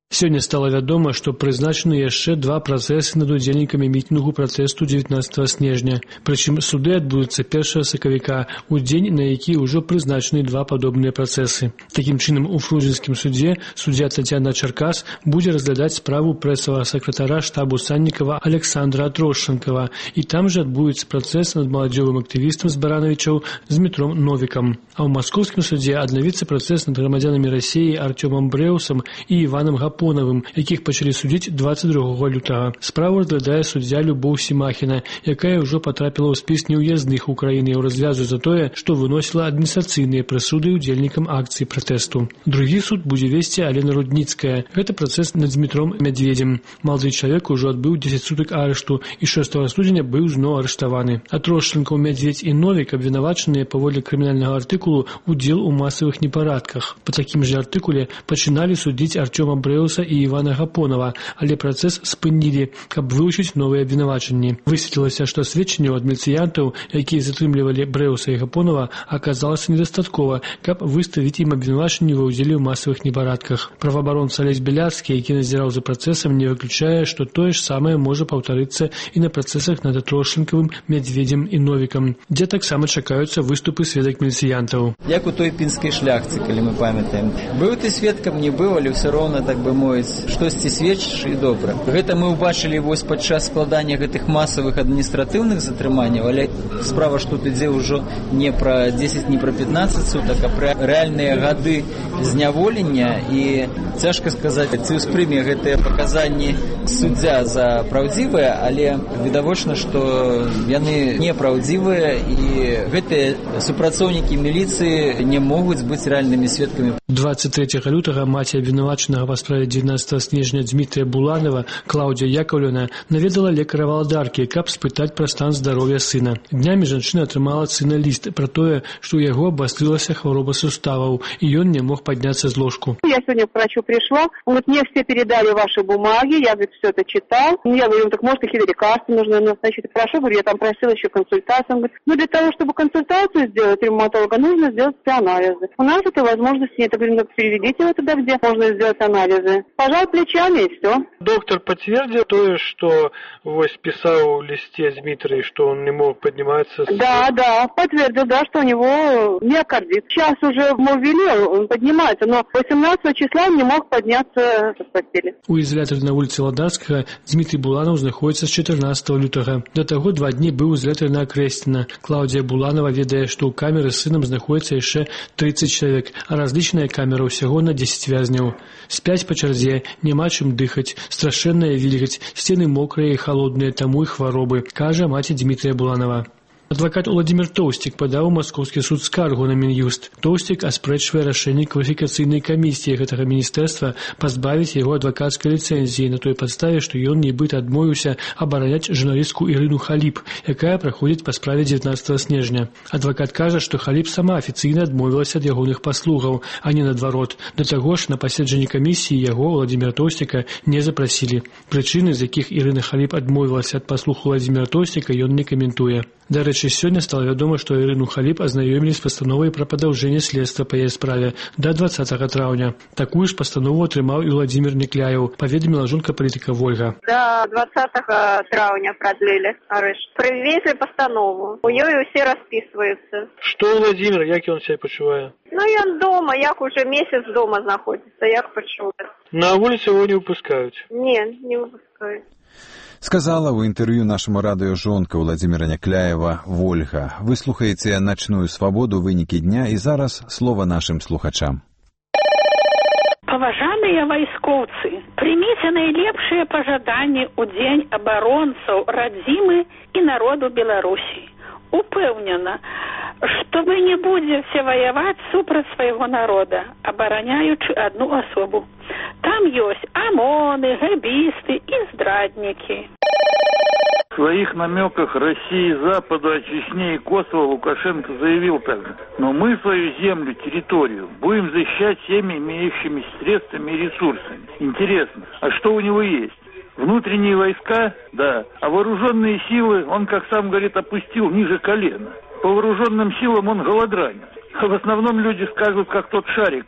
Сёння стала вядома, што прызначаны яшчэ два працэсы над удзельнікамі мітынгу пратэсту дзевятнаццатага снежня. Прычым суды адбудуцца першага сакавіка, у дзень, на які ўжо прызначаны два падобныя працэсы. Такім чынам, у фрунзенскім судзе суддзя Тацяна Чаркас будзе разглядаць справу прэсавага сакратара штабу Саннікава Александра Трошченкава, і там жа адбудецца працэс над маладзёвым актывістам з Баранавічаў з Дмітром Новікам. А ў маскоўскім судзе аднавіцца працэс над грамадзянамі Расіі Артёмам Брэусам і Іванам Гапонавым, якіх пачалі судзіць дваццаць другога лютага. Справу разглядае суддзя Любоў Сімахіна, якая ўжо патрапіла ў спіс неўязных украінцаў развязу за тое, што выносіла адміністрацыйныя прысуды ўдзельнікам акцыі пратэсту. Другі суд будзе весці Алена Рудніцкая. Гэта працэс над Дмітром Мядзведзем. Малады чалавек ужо адбыў дзесяць сутак арышту і шостага студзеня быў зноў арыштаваны. А Трошченкаў, Мядзведзь і Новік абвінавачаныя паводле крымінальнага артыкулу удзел у масавых непарадках. Па такім жа артыкуле пачыналі судзіць Артёма Брэуса і Івана Гапонава, але працэс спынілі, каб вывучыць новыя абвінавачанні. Высветлілася, што сведчанняў ад міліцыянтаў, якія затрымлівалі Брэуса і Гапонава, аказалася недастаткова, каб выставіць ім абвінавачанні ва ўдзеле ў масавых непарадках. Праваабаронца Алесь Беляцкі, які назіраў за працэсам, не выключае, што тое ж самае можа паўтарыцца і на працэсах над Трошченкавым, Мядзведзем і Новікам, дзе таксама чакаюцца выступы сведак міліцыянтаў. Як у той пінскай шляхце, калі мы памятаем. Быў ты сведкам, не быў, але ўсё роўна, так бы мовіць, штосьці сведчыш і добра. Гэта мы ўбачылі вось падчас складання гэтых масавых адміністратыўных затрыманняў, але справа ж тут ідзе ўжо не пра дзесяць, не пра пятнаццаць сутак, а пра рэальныя гады зняволення, і цяжка сказаць, ці ўспрыме гэтыя паказанні суддзя за праўдзівыя, але відавочна, што яны непраўдзівыя, і гэтыя супрацоўнікі міліцыі не могуць быць рэальнымі сведкамі. двадцать третьего лютага маці абвінавачанага па справе дзевятнаццатага снежня Дмітрия Буланова Клаўдзія Яковлевна наведала лекара валадаркі, каб спытаць пра стан здароўя сына. Днямі жанчына атрымала ад сына ліст пра тое, што ў яго абастрылася хвароба суставаў, і ён не мог подняться с ложку. Я сегодня к врачу пришла, он говорит, мне все передали ваши бумаги, я, говорит, все это читал. Я говорю, так может какие-то лекарства нужно назначить? Хорошо, говорю, я там просила еще консультацию. Он говорит, ну для того, чтобы консультацию сделать ревматолога, нужно сделать все анализы. У нас этой возможности нет. Я говорю, ну переведите его туда, где можно сделать анализы. Пожал плечами и все. Доктор подтвердил то, что вось писал в листе Дмитрий, что он не мог подниматься. С... Да, да, подтвердил, да, что у него миокардит. Сейчас уже ему ввели, он поднимается, но восемнадцатого числа он не мог подняться с постели. У изолятора на улице Ладарскага Дмитрий Буланов находится с четырнадцатого лютага. До того два дні быў изолятор на Акрэсціна. Клаўдзія Буланова ведае, што ў камеры з сынам знаходзіцца яшчэ тридцать чалавек, а разлічная камера ўсяго на десять вязняў. Спяць па чарзе, няма чым дыхаць, страшэнная вільгаць, сцены мокрыя і халодныя, таму і хваробы, кажа маці Дмітрия Буланова. Адвакат Уладзімір Тоўсцік падаў маскоўскі суд скаргу на Мін'юст. Тоўсцік аспрэчвае рашэнне кваліфікацыйнай камісіі гэтага міністэрства пазбавіць яго адвакацкай ліцэнзіі на той падставе, што ён нібыта адмовіўся абараняць журналістку Ірыну Халіп, якая праходзіць па справе дзевятнаццатага снежня. Адвакат кажа, што Халіп сама афіцыйна адмовілася ад ягоных паслугаў, а не наадварот. Да таго ж, на паседжанні камісіі яго, Уладзіміра Тоўсціка, не запрасілі. Прычыны, з якіх Ірына Халіп адмовілася ад паслуг Уладзіміра Тоўсціка, ён не каментуе. Дарэчы, сёння стала вядома, што Ірыну Халіп азнаёмілі з пастановай пра падаўжэнне следства па яе справе да двадцатага траўня. Такую ж пастанову атрымаў і Владзімір Некляеў, паведаміла жонка палітыка Вольга. До двадцатого траўня продлили арышт. Привезли постанову. У ёй усе расписываются. Што Владзімір, як ён сябе пачувае? Ну, ён дома, як уже месяц дома знаходзіцца, як пачувае. На вуліцы его не выпускаюць? Не, не выпускаюць. Сказала ў інтэрв'ю нашаму радыё жонка Владзіміра Някляева Вольга. Вы слухаеце «Начную свабоду», вынікі дня, і зараз слова нашым слухачам. Паважаныя вайскоўцы, прыміце найлепшыя пажаданні ў дзень абаронцаў радзімы і народу Беларусі. Упэўнена, што вы не будзеце ваяваць супраць свайго народа, абараняючы одну асобу. Там ёсць ОМОНы, гэбісты і здраднікі. В своих намеках России, Западу, о Чечне и Косово Лукашенко заявил также: но мы свою землю, территорию будем защищать всеми имеющимися средствами и ресурсами. Интересно, а что у него есть? Внутренние войска? Да. А вооруженные силы, он, как сам говорит, опустил ниже колена. По вооруженным силам он голодранец. А в основном люди скажут, как тот Шариков: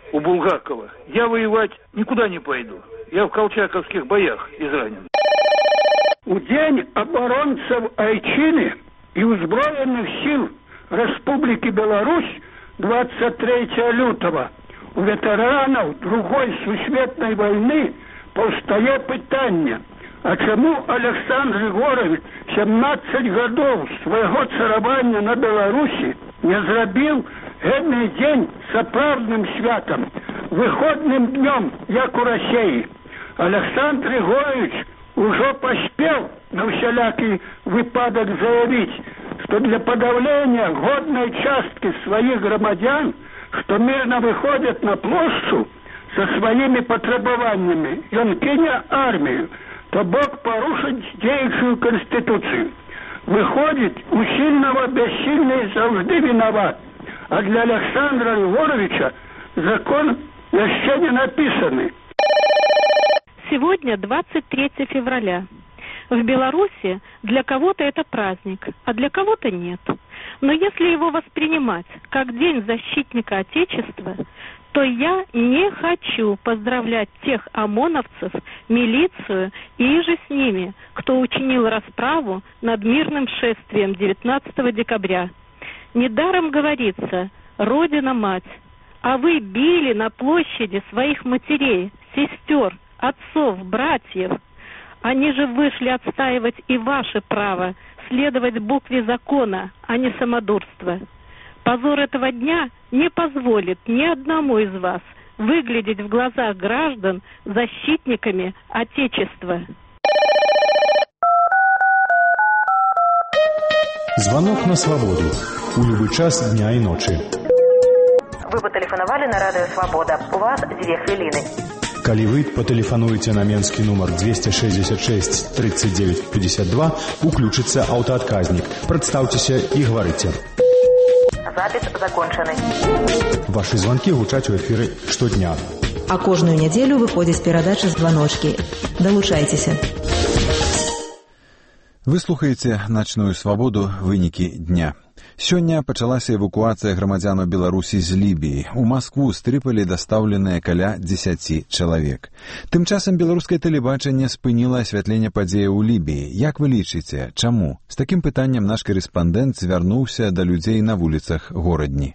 у Булгакова, я воевать никуда не пойду. Я в колчаковских боях изранен. У День оборонцев Айчины и Узброенных сил Республики Беларусь двадцать третьего лютого у ветеранов Другой сусветной войны повстає питання, а чому Олександр Григорович сімнадцять годов свого царування на Беларусі не зробив гідний день сапраўдным святом, выходным днем, як у Росії? Олександр Григорович уже поспел на всякий выпадок заявить, что для подавления годной частки своих громадян, что мирно выходят на площадь со своими потребованиями, он кине армию, то Бог порушить действующую Конституцию. Выходит, у сильного бессильный завжди виноват, а для Александра Григоровича закон еще не написанный. Сегодня двадцать третьего февраля. В Беларуси для кого-то это праздник, а для кого-то нет. Но если его воспринимать как День защитника Отечества, то я не хочу поздравлять тех ОМОНовцев, милицию и же с ними, кто учинил расправу над мирным шествием девятнадцатого декабря. Недаром говорится «Родина-мать», а вы били на площади своих матерей, сестер, отцов, братьев. Они же вышли отстаивать и ваше право следовать букве закона, а не самодурство. Позор этого дня не позволит ни одному из вас выглядеть в глазах граждан защитниками Отечества. Звонок на свободу. У любой час дня и ночи. Вы патэлефанавалі на радыё Свабода. У вас дзве хвіліны. Калі вы патэлефануеце на менскі нумар двести шестьдесят шесть тридцать девять пятьдесят два, уключыцца аўтаадказнік. Прадстаўцеся і гаварыце. Запіс закончаны. Вашы званкі гучаць у эфіры штодня. А кожную нядзелю выходзіць перадача «Званочкі». Далучайцеся. Вы слухаеце «Начную свабоду. Вынікі дня». Сёння пачалася эвакуацыя грамадзянаў Беларусі з Лібіі. У Маскву з Трыполі дастаўленыя каля дзесяці чалавек. Тым часам беларускае тэлебачанне спыніла асвятленне падзеяў у Лібіі. Як вы лічыце, чаму? З такім пытаннем наш карэспандэнт звярнуўся да людзей на вуліцах горадні.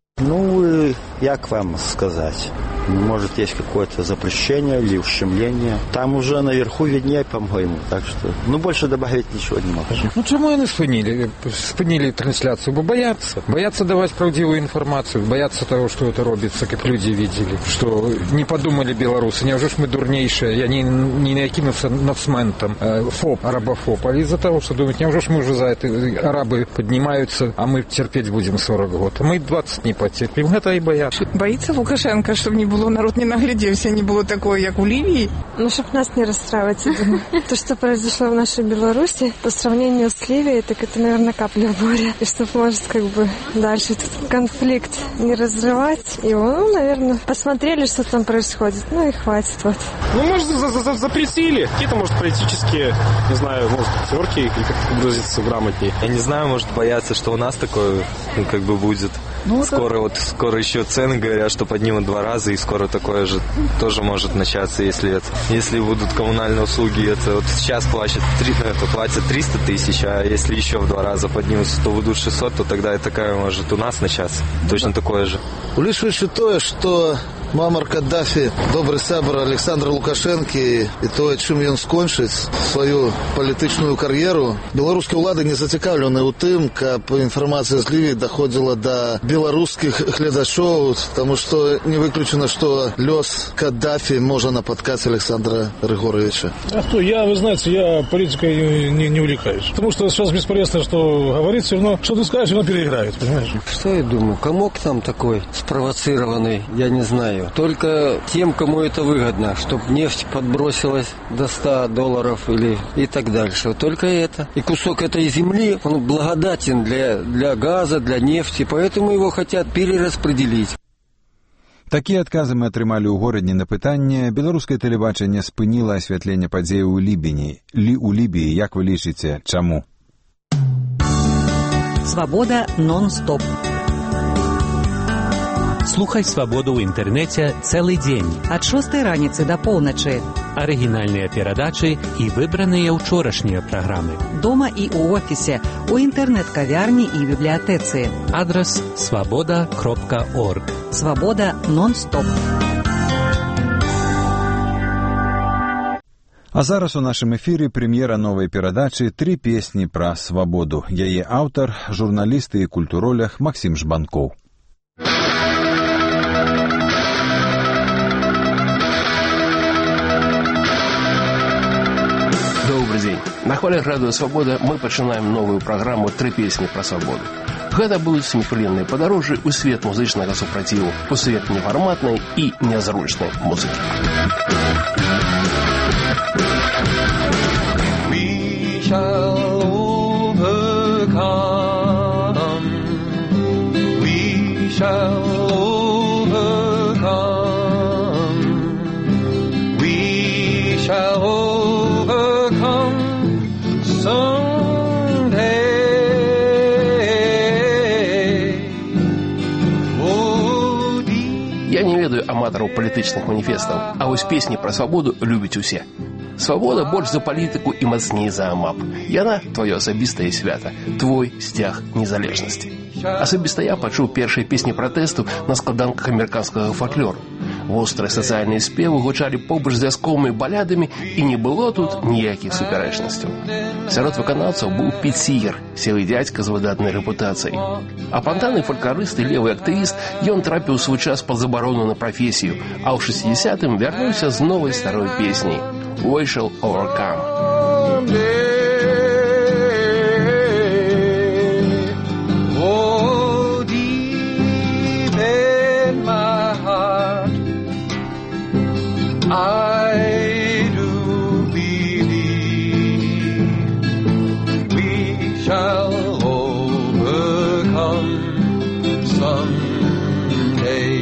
Ну, як вам сказать? Может, есть какое-то запрещение или ущемление. Там уже наверху виднее, по-моему. Так что, ну, больше добавить ничего не могу. Ну, чему они спынили? Спынили трансляцию, бо боятся. Боятся давать правдивую информацию, боятся того, что это робится, как люди видели. Что не подумали белорусы, неужели ж мы дурнейшие, я не, не накинуться нацментом, э, фоб, арабофоб, а из-за того, что думают, неужели ж мы уже за это, арабы поднимаются, а мы терпеть будем сорок год. А мы двадцать не потерпим, это и боятся. Боится Лукашенко, чтобы не было, народ не наглядевся, не было такое, как у Ливии. Ну, чтобы нас не расстраивать, я думаю. То, что произошло в нашей Беларуси, по сравнению с Ливией, так это, наверное, капля в море. И чтобы, может, как бы дальше этот конфликт не разрывать. И, ну, наверное, посмотрели, что там происходит. Ну и хватит, вот. Ну, может, за -за -за запретили. Какие-то, может, политические, не знаю, может, терки, или как-то выразиться грамотнее. Я не знаю, может, боятся, что у нас такое, ну, как бы будет. Ну, скоро, вот, скоро еще цены, говорят, что поднимут два раза, и скоро такое же тоже может начаться, если это, если будут коммунальные услуги, это вот сейчас платят, это, платят триста тысяч, а если еще в два раза поднимутся, то выйдут шестьсот, то тогда и такая может у нас начаться, точно да. Такое же. Лишь то, что Муаммар Каддафи, добрый сябр Александра Лукашенки, и то, чым ён скончыць свою палітычную кар'еру, беларускія ўлады не зацікаўлены ў тым, каб інфармацыя з Лівіі даходзіла да беларускіх гледачоў, тому что не выключено, что лёс Каддафи можно напаткать Александра Григорьевича. А что, я, вы знаете, я политикой не, не увлекаюсь. Потому что сейчас бесполезно, что говорить, все равно, что ты скажешь, оно переиграет, понимаешь? Что я думаю, комок там такой спровоцированный, я не знаю. Только тем, кому это выгодно, чтобы нефть подбросилась до ста долларов или и так дальше. Только это. И кусок этой земли, он благодатен для, для газа, для нефти, поэтому его хотят перераспределить. Такія адказы мы атрымалі ў горадні на пытанне. Беларускае тэлебачанне спыніла асвятленне падзеяў у Лібіі. Лі у Лібіі, як вы лічыце, чаму? Свабода нон-стоп. Слухай «Свабоду» ў інтэрнэце цэлы дзень. Ад шостай раніцы да поўначы. Арыгінальныя перадачы і выбраныя ўчорашнія праграмы. Дома і ў офісе, у інтэрнэт-кавярні і бібліятэцы. Адрас свабода кропка орг. Свабода нон-стоп. А зараз у нашым эфіры прэм'ера новай перадачы «Тры песні пра свабоду». Яе аўтар, журналіст і культуролог Максим Жбанков. Добрый день. На хвалях радио «Свобода» мы пачынаем новую праграму «Тры песні пра свабоду». Гэта будуць смехуленныя падарожжы ў свет музычнага супраціву, у свет нефарматнай і нязручнай музыкі. We shall overcome. We shall overcome. We shall overcome someday. Я не ведаю аматараў палітычных маніфестаў, а вось песні пра свабоду любяць усе. Свабода больш за палітыку і мацней за амап. Яна твоё асабістае свята, твой сцяг незалежнасці. Асабіста я пачуў першыя песні пратэсту на складанках амерыканскага фальклору. Вострыя сацыяльныя спевы гучалі побач з вясковымі балядамі, і не было тут ніякіх супярэчнасцяў. Сярод выканаўцаў быў Піт Сігер, сівы дзядзька з выдатнай рэпутацыяй. Апантаны фальклорыст і левы актывіст, ён трапіў у свой час пад забарону на прафесію, а ў шэсцідзесятым вярнуўся з новай старой песняй «We shall overcome». I do believe we shall overcome someday.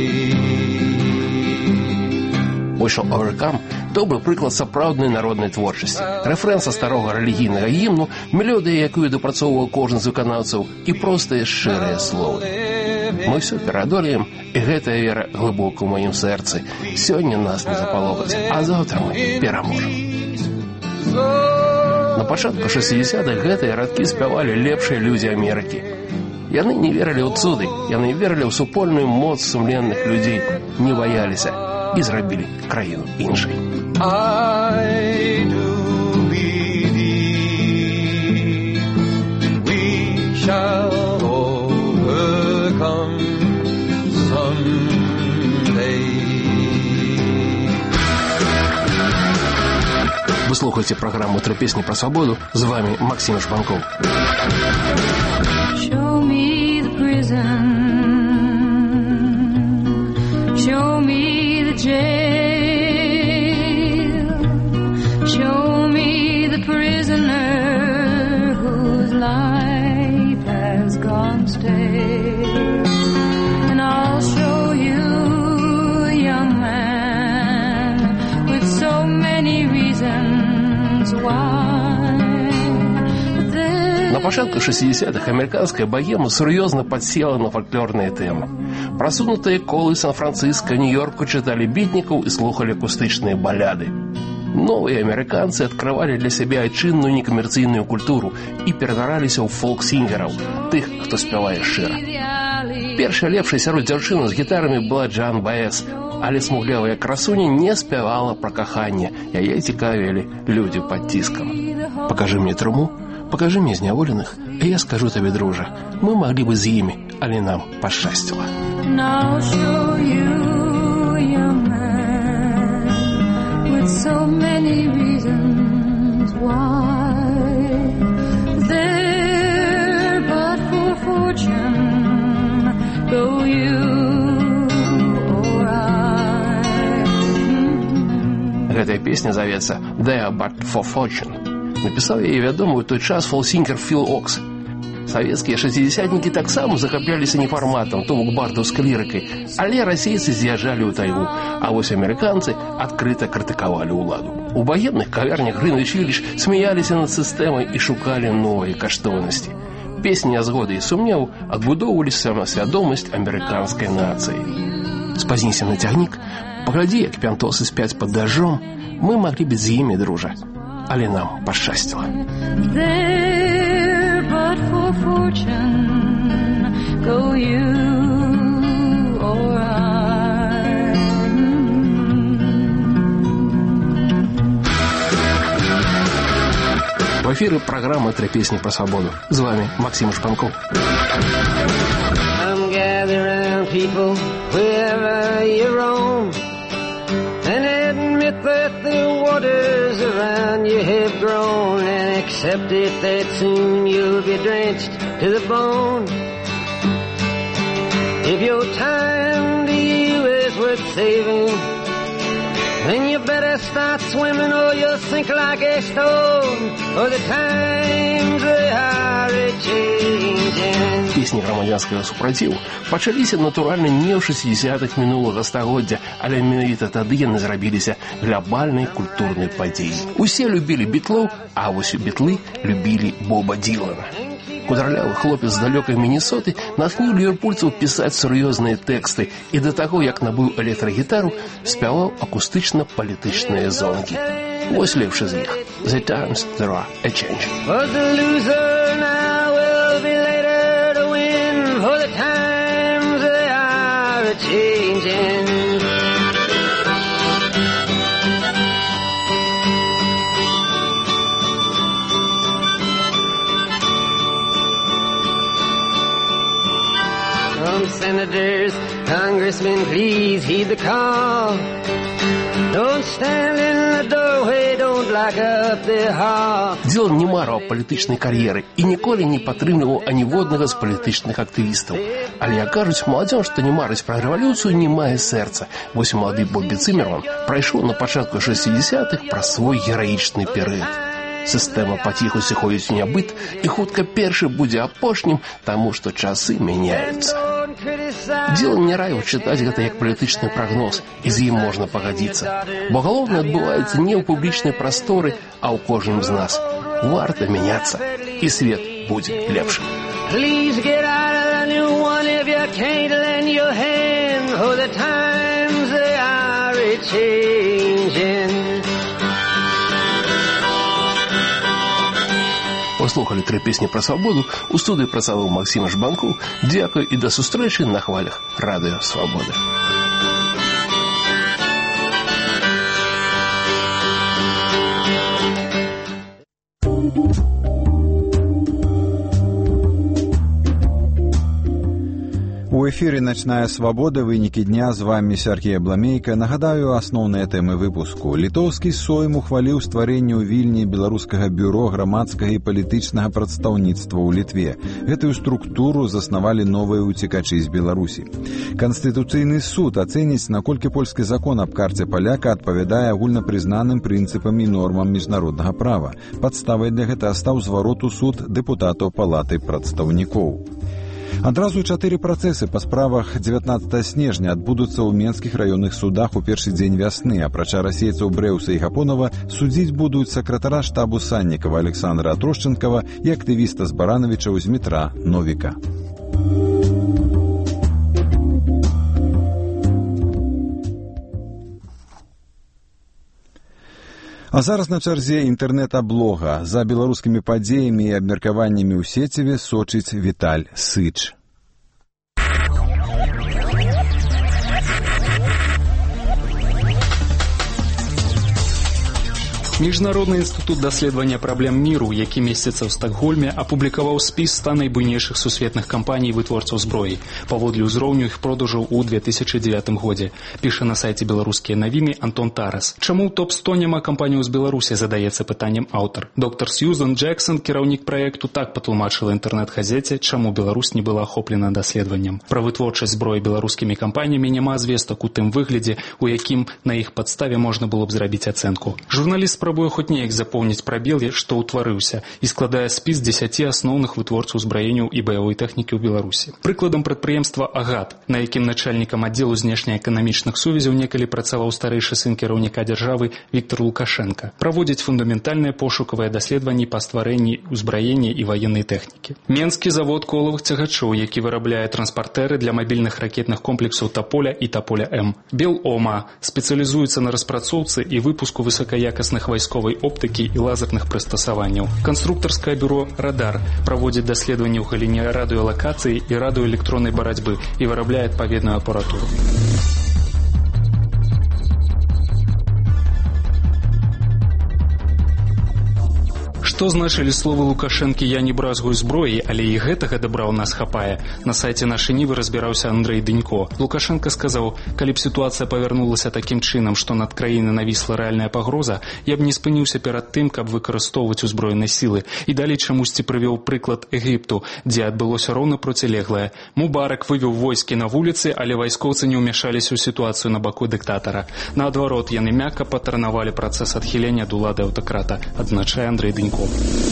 We shall overcome – добры прыклад сапраўднай народнай творчасці. Рэфрэн са старога рэлігійнага гімну, мелодыя, якую дапрацоўваў кожны з выканаўцаў, і простыя шчырыя словы. Мы ўсё пераадолеем, і гэтая вера глыбока ў маім сэрцы. Сёння нас не запалохаць, а заўтра мы пераможам. На пачатку шэсцідзесятых гэтыя радкі спявалі лепшыя людзі Амерыкі. Яны не верылі ў цуды, яны верылі ў супольную моц сумленных людзей, не баяліся і зрабілі краіну іншай. I do believe we shall overcome someday. Вы слухаете программу «Тры песні пра свабоду». З вами Максим Жбанков. Show me the prison. Show me the jail. Show me the prisoner whose life has gone stale. And I'll show you a young man with so many reasons why. На пачатку шэсцідзесятых амерыканская багема сур'ёзна падсела на фальклорныя тэмы. Прасунутыя колы Сан-Францыска, Нью-Йорку чыталі бітнікаў і слухалі акустычныя баляды. Новыя амерыканцы адкрывалі для сябе айчынную некамерцыйную культуру і ператвараліся ў фолк-сінгераў, тых, хто спявае шчыра. Першая лепшая сярод дзяўчына з гітарамі была Джан Баэс, але смуглявая красуня не спявала пра каханне, яе цікавілі людзі пад ціскам. Пакажы мне труму, покажи мне зняволеных, и я скажу тебе, друже, мы могли бы з імі, але нам пашчасціла. So many reasons why there, but for fortune, go you or I. Гэтая песня завецца «There, but for fortune». Напісаў яе вядомы ў той час фолк-сінгер Філ Окс. Савецкія шэсцідзесятнікі таксама захапляліся нефарматам, то бок бардаўскай лірыкай, але расейцы з'язджалі ў тайгу, а вось амерыканцы адкрыта крытыкавалі ўладу. У багемных кавярнях Гринвіч-Вілідж смяяліся над сістэмай і шукалі новыя каштоўнасці. Песні нязгоды і сумневу адбудоўвалі самасвядомасць амерыканскай нацыі. Спазніся на цягнік, паглядзі, як пянтосы спяць пад дажджом, мы маглі быць з імі, дружа. Але нам пашчасціла. There, but for fortune, go you or I. В эфире программа «Три песни про свободу». С вами Максим Шпанков. Come gather round, people, wherever you roam, and admit that the waters around you have grown, and accept it that soon you'll be drenched to the bone. If your time to you is worth saving, then you better start swimming or you'll sink like a stone, or the times they are a-changing. Песні грамадзянскага супраціву пачаліся, натуральна, не ў шэсцідзесятых мінулага стагоддзя, але менавіта тады яны зрабіліся глобальнай культурнай падзеяй. Усе любілі бітлоў, а вось бітлы любілі Боба Дилана. Кудралявы хлопец з далёкай Міннесоты натхніў ліверпульцаў пісаць сур'ёзныя тэксты і да таго, як набыў электрагітару, спяваў акустычна-палітычныя зонгі. Вось лепшы з іх. The times there are a change. For the loser now will be later to win, for the times they are a-changing. From senators, congressmen, please heed the call. Don't stand in the doorway, don't lock up the hall. Дилан не марыў аб палітычнай кар'еры і ніколі не падтрымліваў аніводнага з палітычных актывістаў. Але, як кажуць, маладзёж, што не марыць пра рэвалюцыю, не мае сэрца. Вось малады Бобі Цымерман прайшоў на пачатку шэсцідзесятых праз свой гераічны перыяд. Сістэма паціху сыходзіць у нябыт, і хутка першы будзе апошнім, таму што часы мяняюцца. Дилан не раіў чытаць гэта як палітычны прагноз, і з ім можна пагадзіцца. Бо галоўнае адбываецца не ў публічнай прасторы, а ў кожным з нас. Варта мяняцца, і свет будзе лепшым. Please get out of the new one if you can't lend your hand, for the times they are a-changing. Послухали три песні про свободу. У студії працював Максим Жбанков. Дякую і до зустрічі на хвалях Радіо Свобода. У эфіры «Начная свабода», вынікі дня, з вами Сергей Бламейка. Нагадаю асноўныя тэмы выпуску. Літоўскі Сойм ухваліў стварэнне ў Вільні беларускага бюро грамадскага і палітычнага прадстаўніцтва ў Літве. Гэтую структуру заснавалі новыя уцекачы з Беларусі. Канстытуцыйны суд ацэніць, наколькі польскі закон аб карце паляка адпавядае агульнапрызнаным прынцыпам і нормам міжнароднага права. Падставай для гэтага стаў зварот у суд дэпутатаў палаты прадстаўнікоў. Адразу чатыры працэсы па справах дзевятнаццатага снежня адбудуцца ў менскіх раённых судах у першы дзень вясны. Апрача расейцаў Брэўса і Гапонова, судзіць будуць сакратара штабу Саннікава Александра Трошченкова і актывіста з Баранавічаў з метра Новіка. А зараз на чарзе інтэрнэт-аблога. За беларускімі падзеямі і абмеркаваннямі ў сеціве сочыць Віталь Сыч. Міжнародны інстытут даследавання праблем міру, які месяца ў Стакгольме, апублікаваў спіс ста найбуйнейшых сусветных кампаній вытворцаў зброі, паводле ўзроўню іх продажаў у две тысячы дзевятым годзе. Піша на сайце «Беларускія навіны» Антон Тарас. Чаму ў топ сто няма кампанію з Беларусі, задаецца пытаннем аўтар. Доктор Сьюзан Джексон, кіраўнік праекту, так патлумачыла інтэрнэт-газеце, чаму Беларусь не была ахоплена даследаваннем. Пра вытворчасць зброі беларускімі кампаніямі няма звестак у тым выглядзе, у якім на іх падставе можна было б зрабіць ацэнку. Журналіст спрабуе хоць неяк запоўніць прабел, што ўтварыўся, і складае спіс дзесяці асноўных вытворцаў узбраенняў і баявой тэхнікі ў Беларусі. Прыкладам прадпрыемства «Агат», на якім начальнікам аддзелу знешнеэканамічных сувязяў некалі працаваў старэйшы сын кіраўніка дзяржавы Віктор Лукашенко, праводзіць фундаментальныя пошукавыя даследаванні па стварэнні ўзбраення і ваеннай тэхнікі. Менскі завод колавых цягачоў, які вырабляе транспартэры для мабільных ракетных комплексаў «Таполя» і «Таполя-М». «Белома» спецыялізуецца на распрацоўцы і выпуску высокаякасных вайсковай оптыкі і лазерных прыстасаванняў. Канструктарскае бюро «Радар» праводзіць даследаванні ў галіне радыёлакацыі і радыёэлектроннай барацьбы і вырабляе адпаведную апаратуру. Што значылі словы Лукашэнкі «Я не бразгую зброі, але і гэтага добра ў нас хапае». На сайце нашай Нівы разбіраўся Андрэй Дынько. Лукашенко сказаў, калі б сітуацыя павярнулася такім чынам, што над краінай навісла рэальная пагроза, я б не спыніўся перад тым, каб выкарыстоўваць узброеныя сілы. І далей чамусьці прывёў прыклад Егіпту, дзе адбылося роўна процілеглае. Мубарак вывеў войскі на вуліцы, але вайскоўцы не ўмяшаліся ў сітуацыю на баку дыктатара. Наадварот, яны мякка патарнавалі працэс адхілення ад улады аўтакрата, адзначае Андрэй Дынько.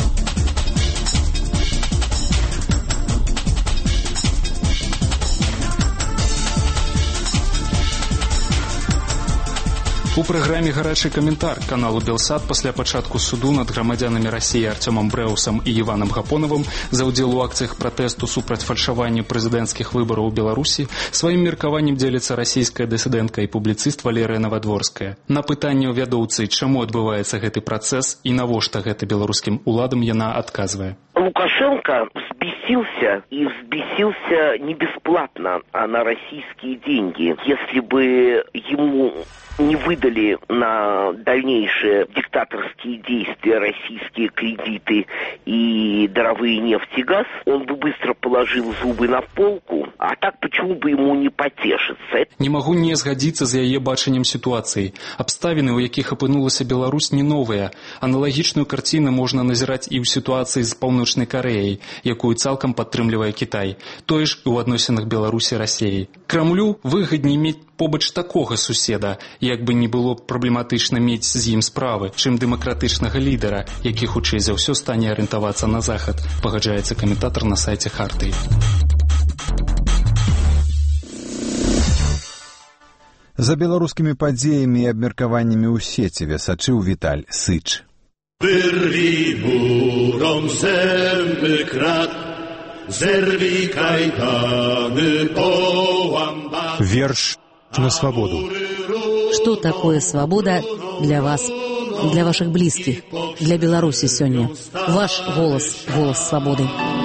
У праграме «Гарачы каментар» каналу «Белсат» пасля пачатку суду над грамадзянамі Расіі Арцёмам Брэусам і Іванам Гапонавым за ўдзел у акцыях пратэсту супраць фальшавання прэзідэнцкіх выбараў у Беларусі сваім меркаваннем дзеліцца расійская дысідэнтка і публіцыст Валерыя Навадворская. На пытанне ў вядоўцы, чаму адбываецца гэты працэс і навошта гэта беларускім уладам, яна адказвае. Лукашенко взбесился, и взбесился не бесплатно, а на российские деньги. Если бы ему не выдали на дальнейшие диктаторские действия российские кредиты и даровые нефть и газ, он бы быстро положил зубы на полку, а так почему бы ему не потешиться? Не могу не згадзіцца з яе бачаннем сітуацыі. Абставіны, у якіх апынулася Беларусь, не новыя. Аналагічную карціну можна назіраць і ў сітуацыі з Паўночнай Карэяй, якую цалкам падтрымлівае Кітай. Тое ж і ў адносінах Беларусі Расіяй. Крамлю выгадней мець побач такога суседа, як бы не было праблематычна мець з ім справы, чым дэмакратычнага лідара, які хутчэй за ўсё стане арыентавацца на захад, пагаджаецца каментатар на сайце Хартыі. За беларускімі падзеямі і абмеркаваннямі ў сеціве сачыў Віталь Сыч. Wyrwij murom zęby krat, zerwij kajtany, połam bat. Верш на свободу. Что такое свобода для вас, для ваших близких, для Беларуси сегодня? Ваш голос, голос свободы.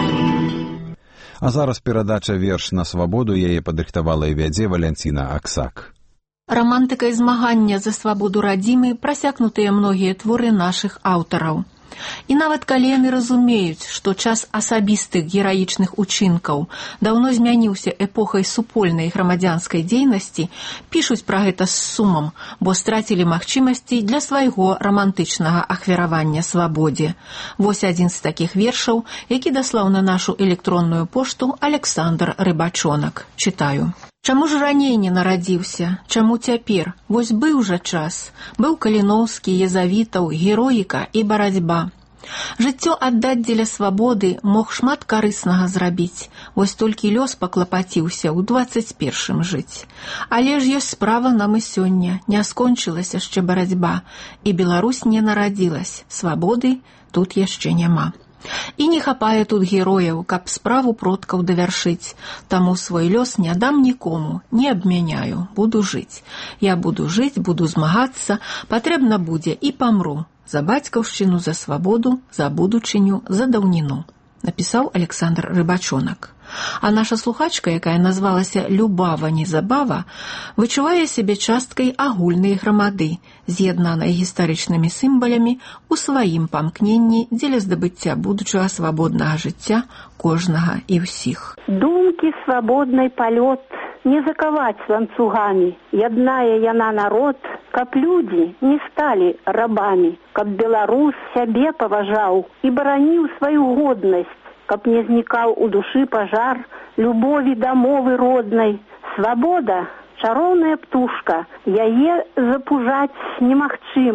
А зараз перадача «Верш на свободу» яе падрыхтавала і вядзе Валянціна Аксак. Романтика і змагання за свабоду радзімы прасякнутыя многія творы нашых аўтараў. І нават калі яны разумеюць, што час асабістых гераічных учынкаў даўно змяніўся эпохай супольнай грамадзянскай дзейнасці, пішуць пра гэта з сумам, бо страцілі магчымасці для свайго рамантычнага ахвяравання свабодзе. Вось адзін з такіх вершаў, які даслаў на нашу электронную пошту Александр Рыбачонак. Чытаю. Чаму ж раней не нарадзіўся? Чаму цяпер? Вось быў жа час. Быў Каліноўскі, Езавітаў, героіка і барацьба. Жыццё аддаць дзеля свабоды мог шмат карыснага зрабіць. Вось толькі лёс паклапаціўся ў дваццаць першым жыць. Але ж ёсць справа нам і сёння. Не скончылася яшчэ барацьба. І Беларусь не нарадзілась. Свабоды тут яшчэ няма. І не хапае тут герояў, каб справу продкаў давяршыць. Таму свой лёс не дам нікому, не абмяняю, буду жыць. Я буду жыць, буду змагацца, патрэбна будзе і памру. За бацькаўшчыну, за свабоду, за будучыню, за даўніну. Напісаў Александр Рыбачонак. А наша слухачка, якая назвалася «Любава незабава», вычувае сябе часткай агульнай грамады, з'яднанай гістарычнымі сімвалямі у сваім памкненні дзеля здабыцця будучага свабоднага жыцця кожнага і ўсіх. Думкі свабоднай палёт не закаваць ланцугамі, яднае яна народ, каб людзі не сталі рабамі, каб беларус сябе паважаў і бараніў сваю годнасць, каб не знікаў у душы пажар любові да мовы роднай. Свабода — чароўная птушка, яе запужаць немагчыма,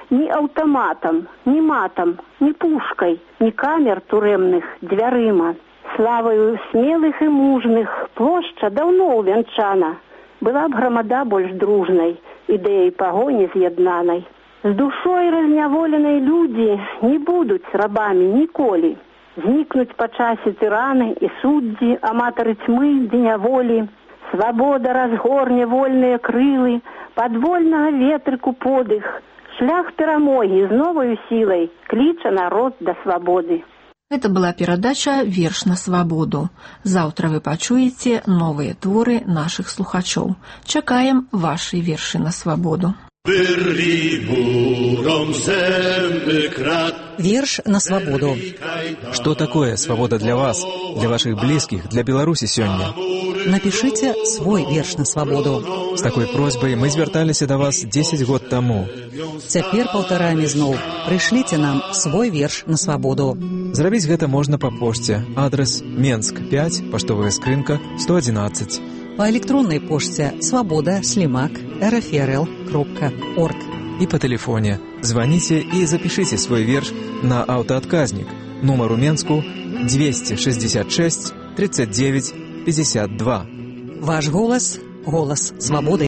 Ни аўтаматам, ни матам, ни пушкай, ни камер турэмных дзвярыма. Славаю смелых і мужных плошча даўно увянчана. Была б грамада больш дружнай, ідэяй пагоні з'яднанай. З душой разняволенай людзі не будуць рабамі ніколі. Знікнуць па часе тыраны і суддзі, аматары тьмы ды няволі. Свабода разгорне вольныя крылы, падвольнага ветрыку подых. Шлях перамогі з новою сілай кліча народ да свабоды. Это была перадача «Верш на свабоду». Заўтра вы пачуеце новыя творы нашых слухачоў. Чакаем вашы вершы на свабоду. Верш на свободу. Что такое свобода для вас, для ваших близких, для Беларуси сегодня? Напишите свой верш на свободу. С такой просьбой мы звярталіся до вас десять год тому. Цяпер паўтараем зноў. Прышліце нам свой верш на свободу. Зрабіць гэта можна па пошце. Адрес Менск пять, паштовая скрынка сто одиннадцать. По электронной почте свобода слимак эр эф эр эл кропка орг. И по телефоне. Звоните и запишите свой верш на автоотказник. Номер у Менску двести шестьдесят шесть тридцать девять пятьдесят два. Ваш голос — голос свободы.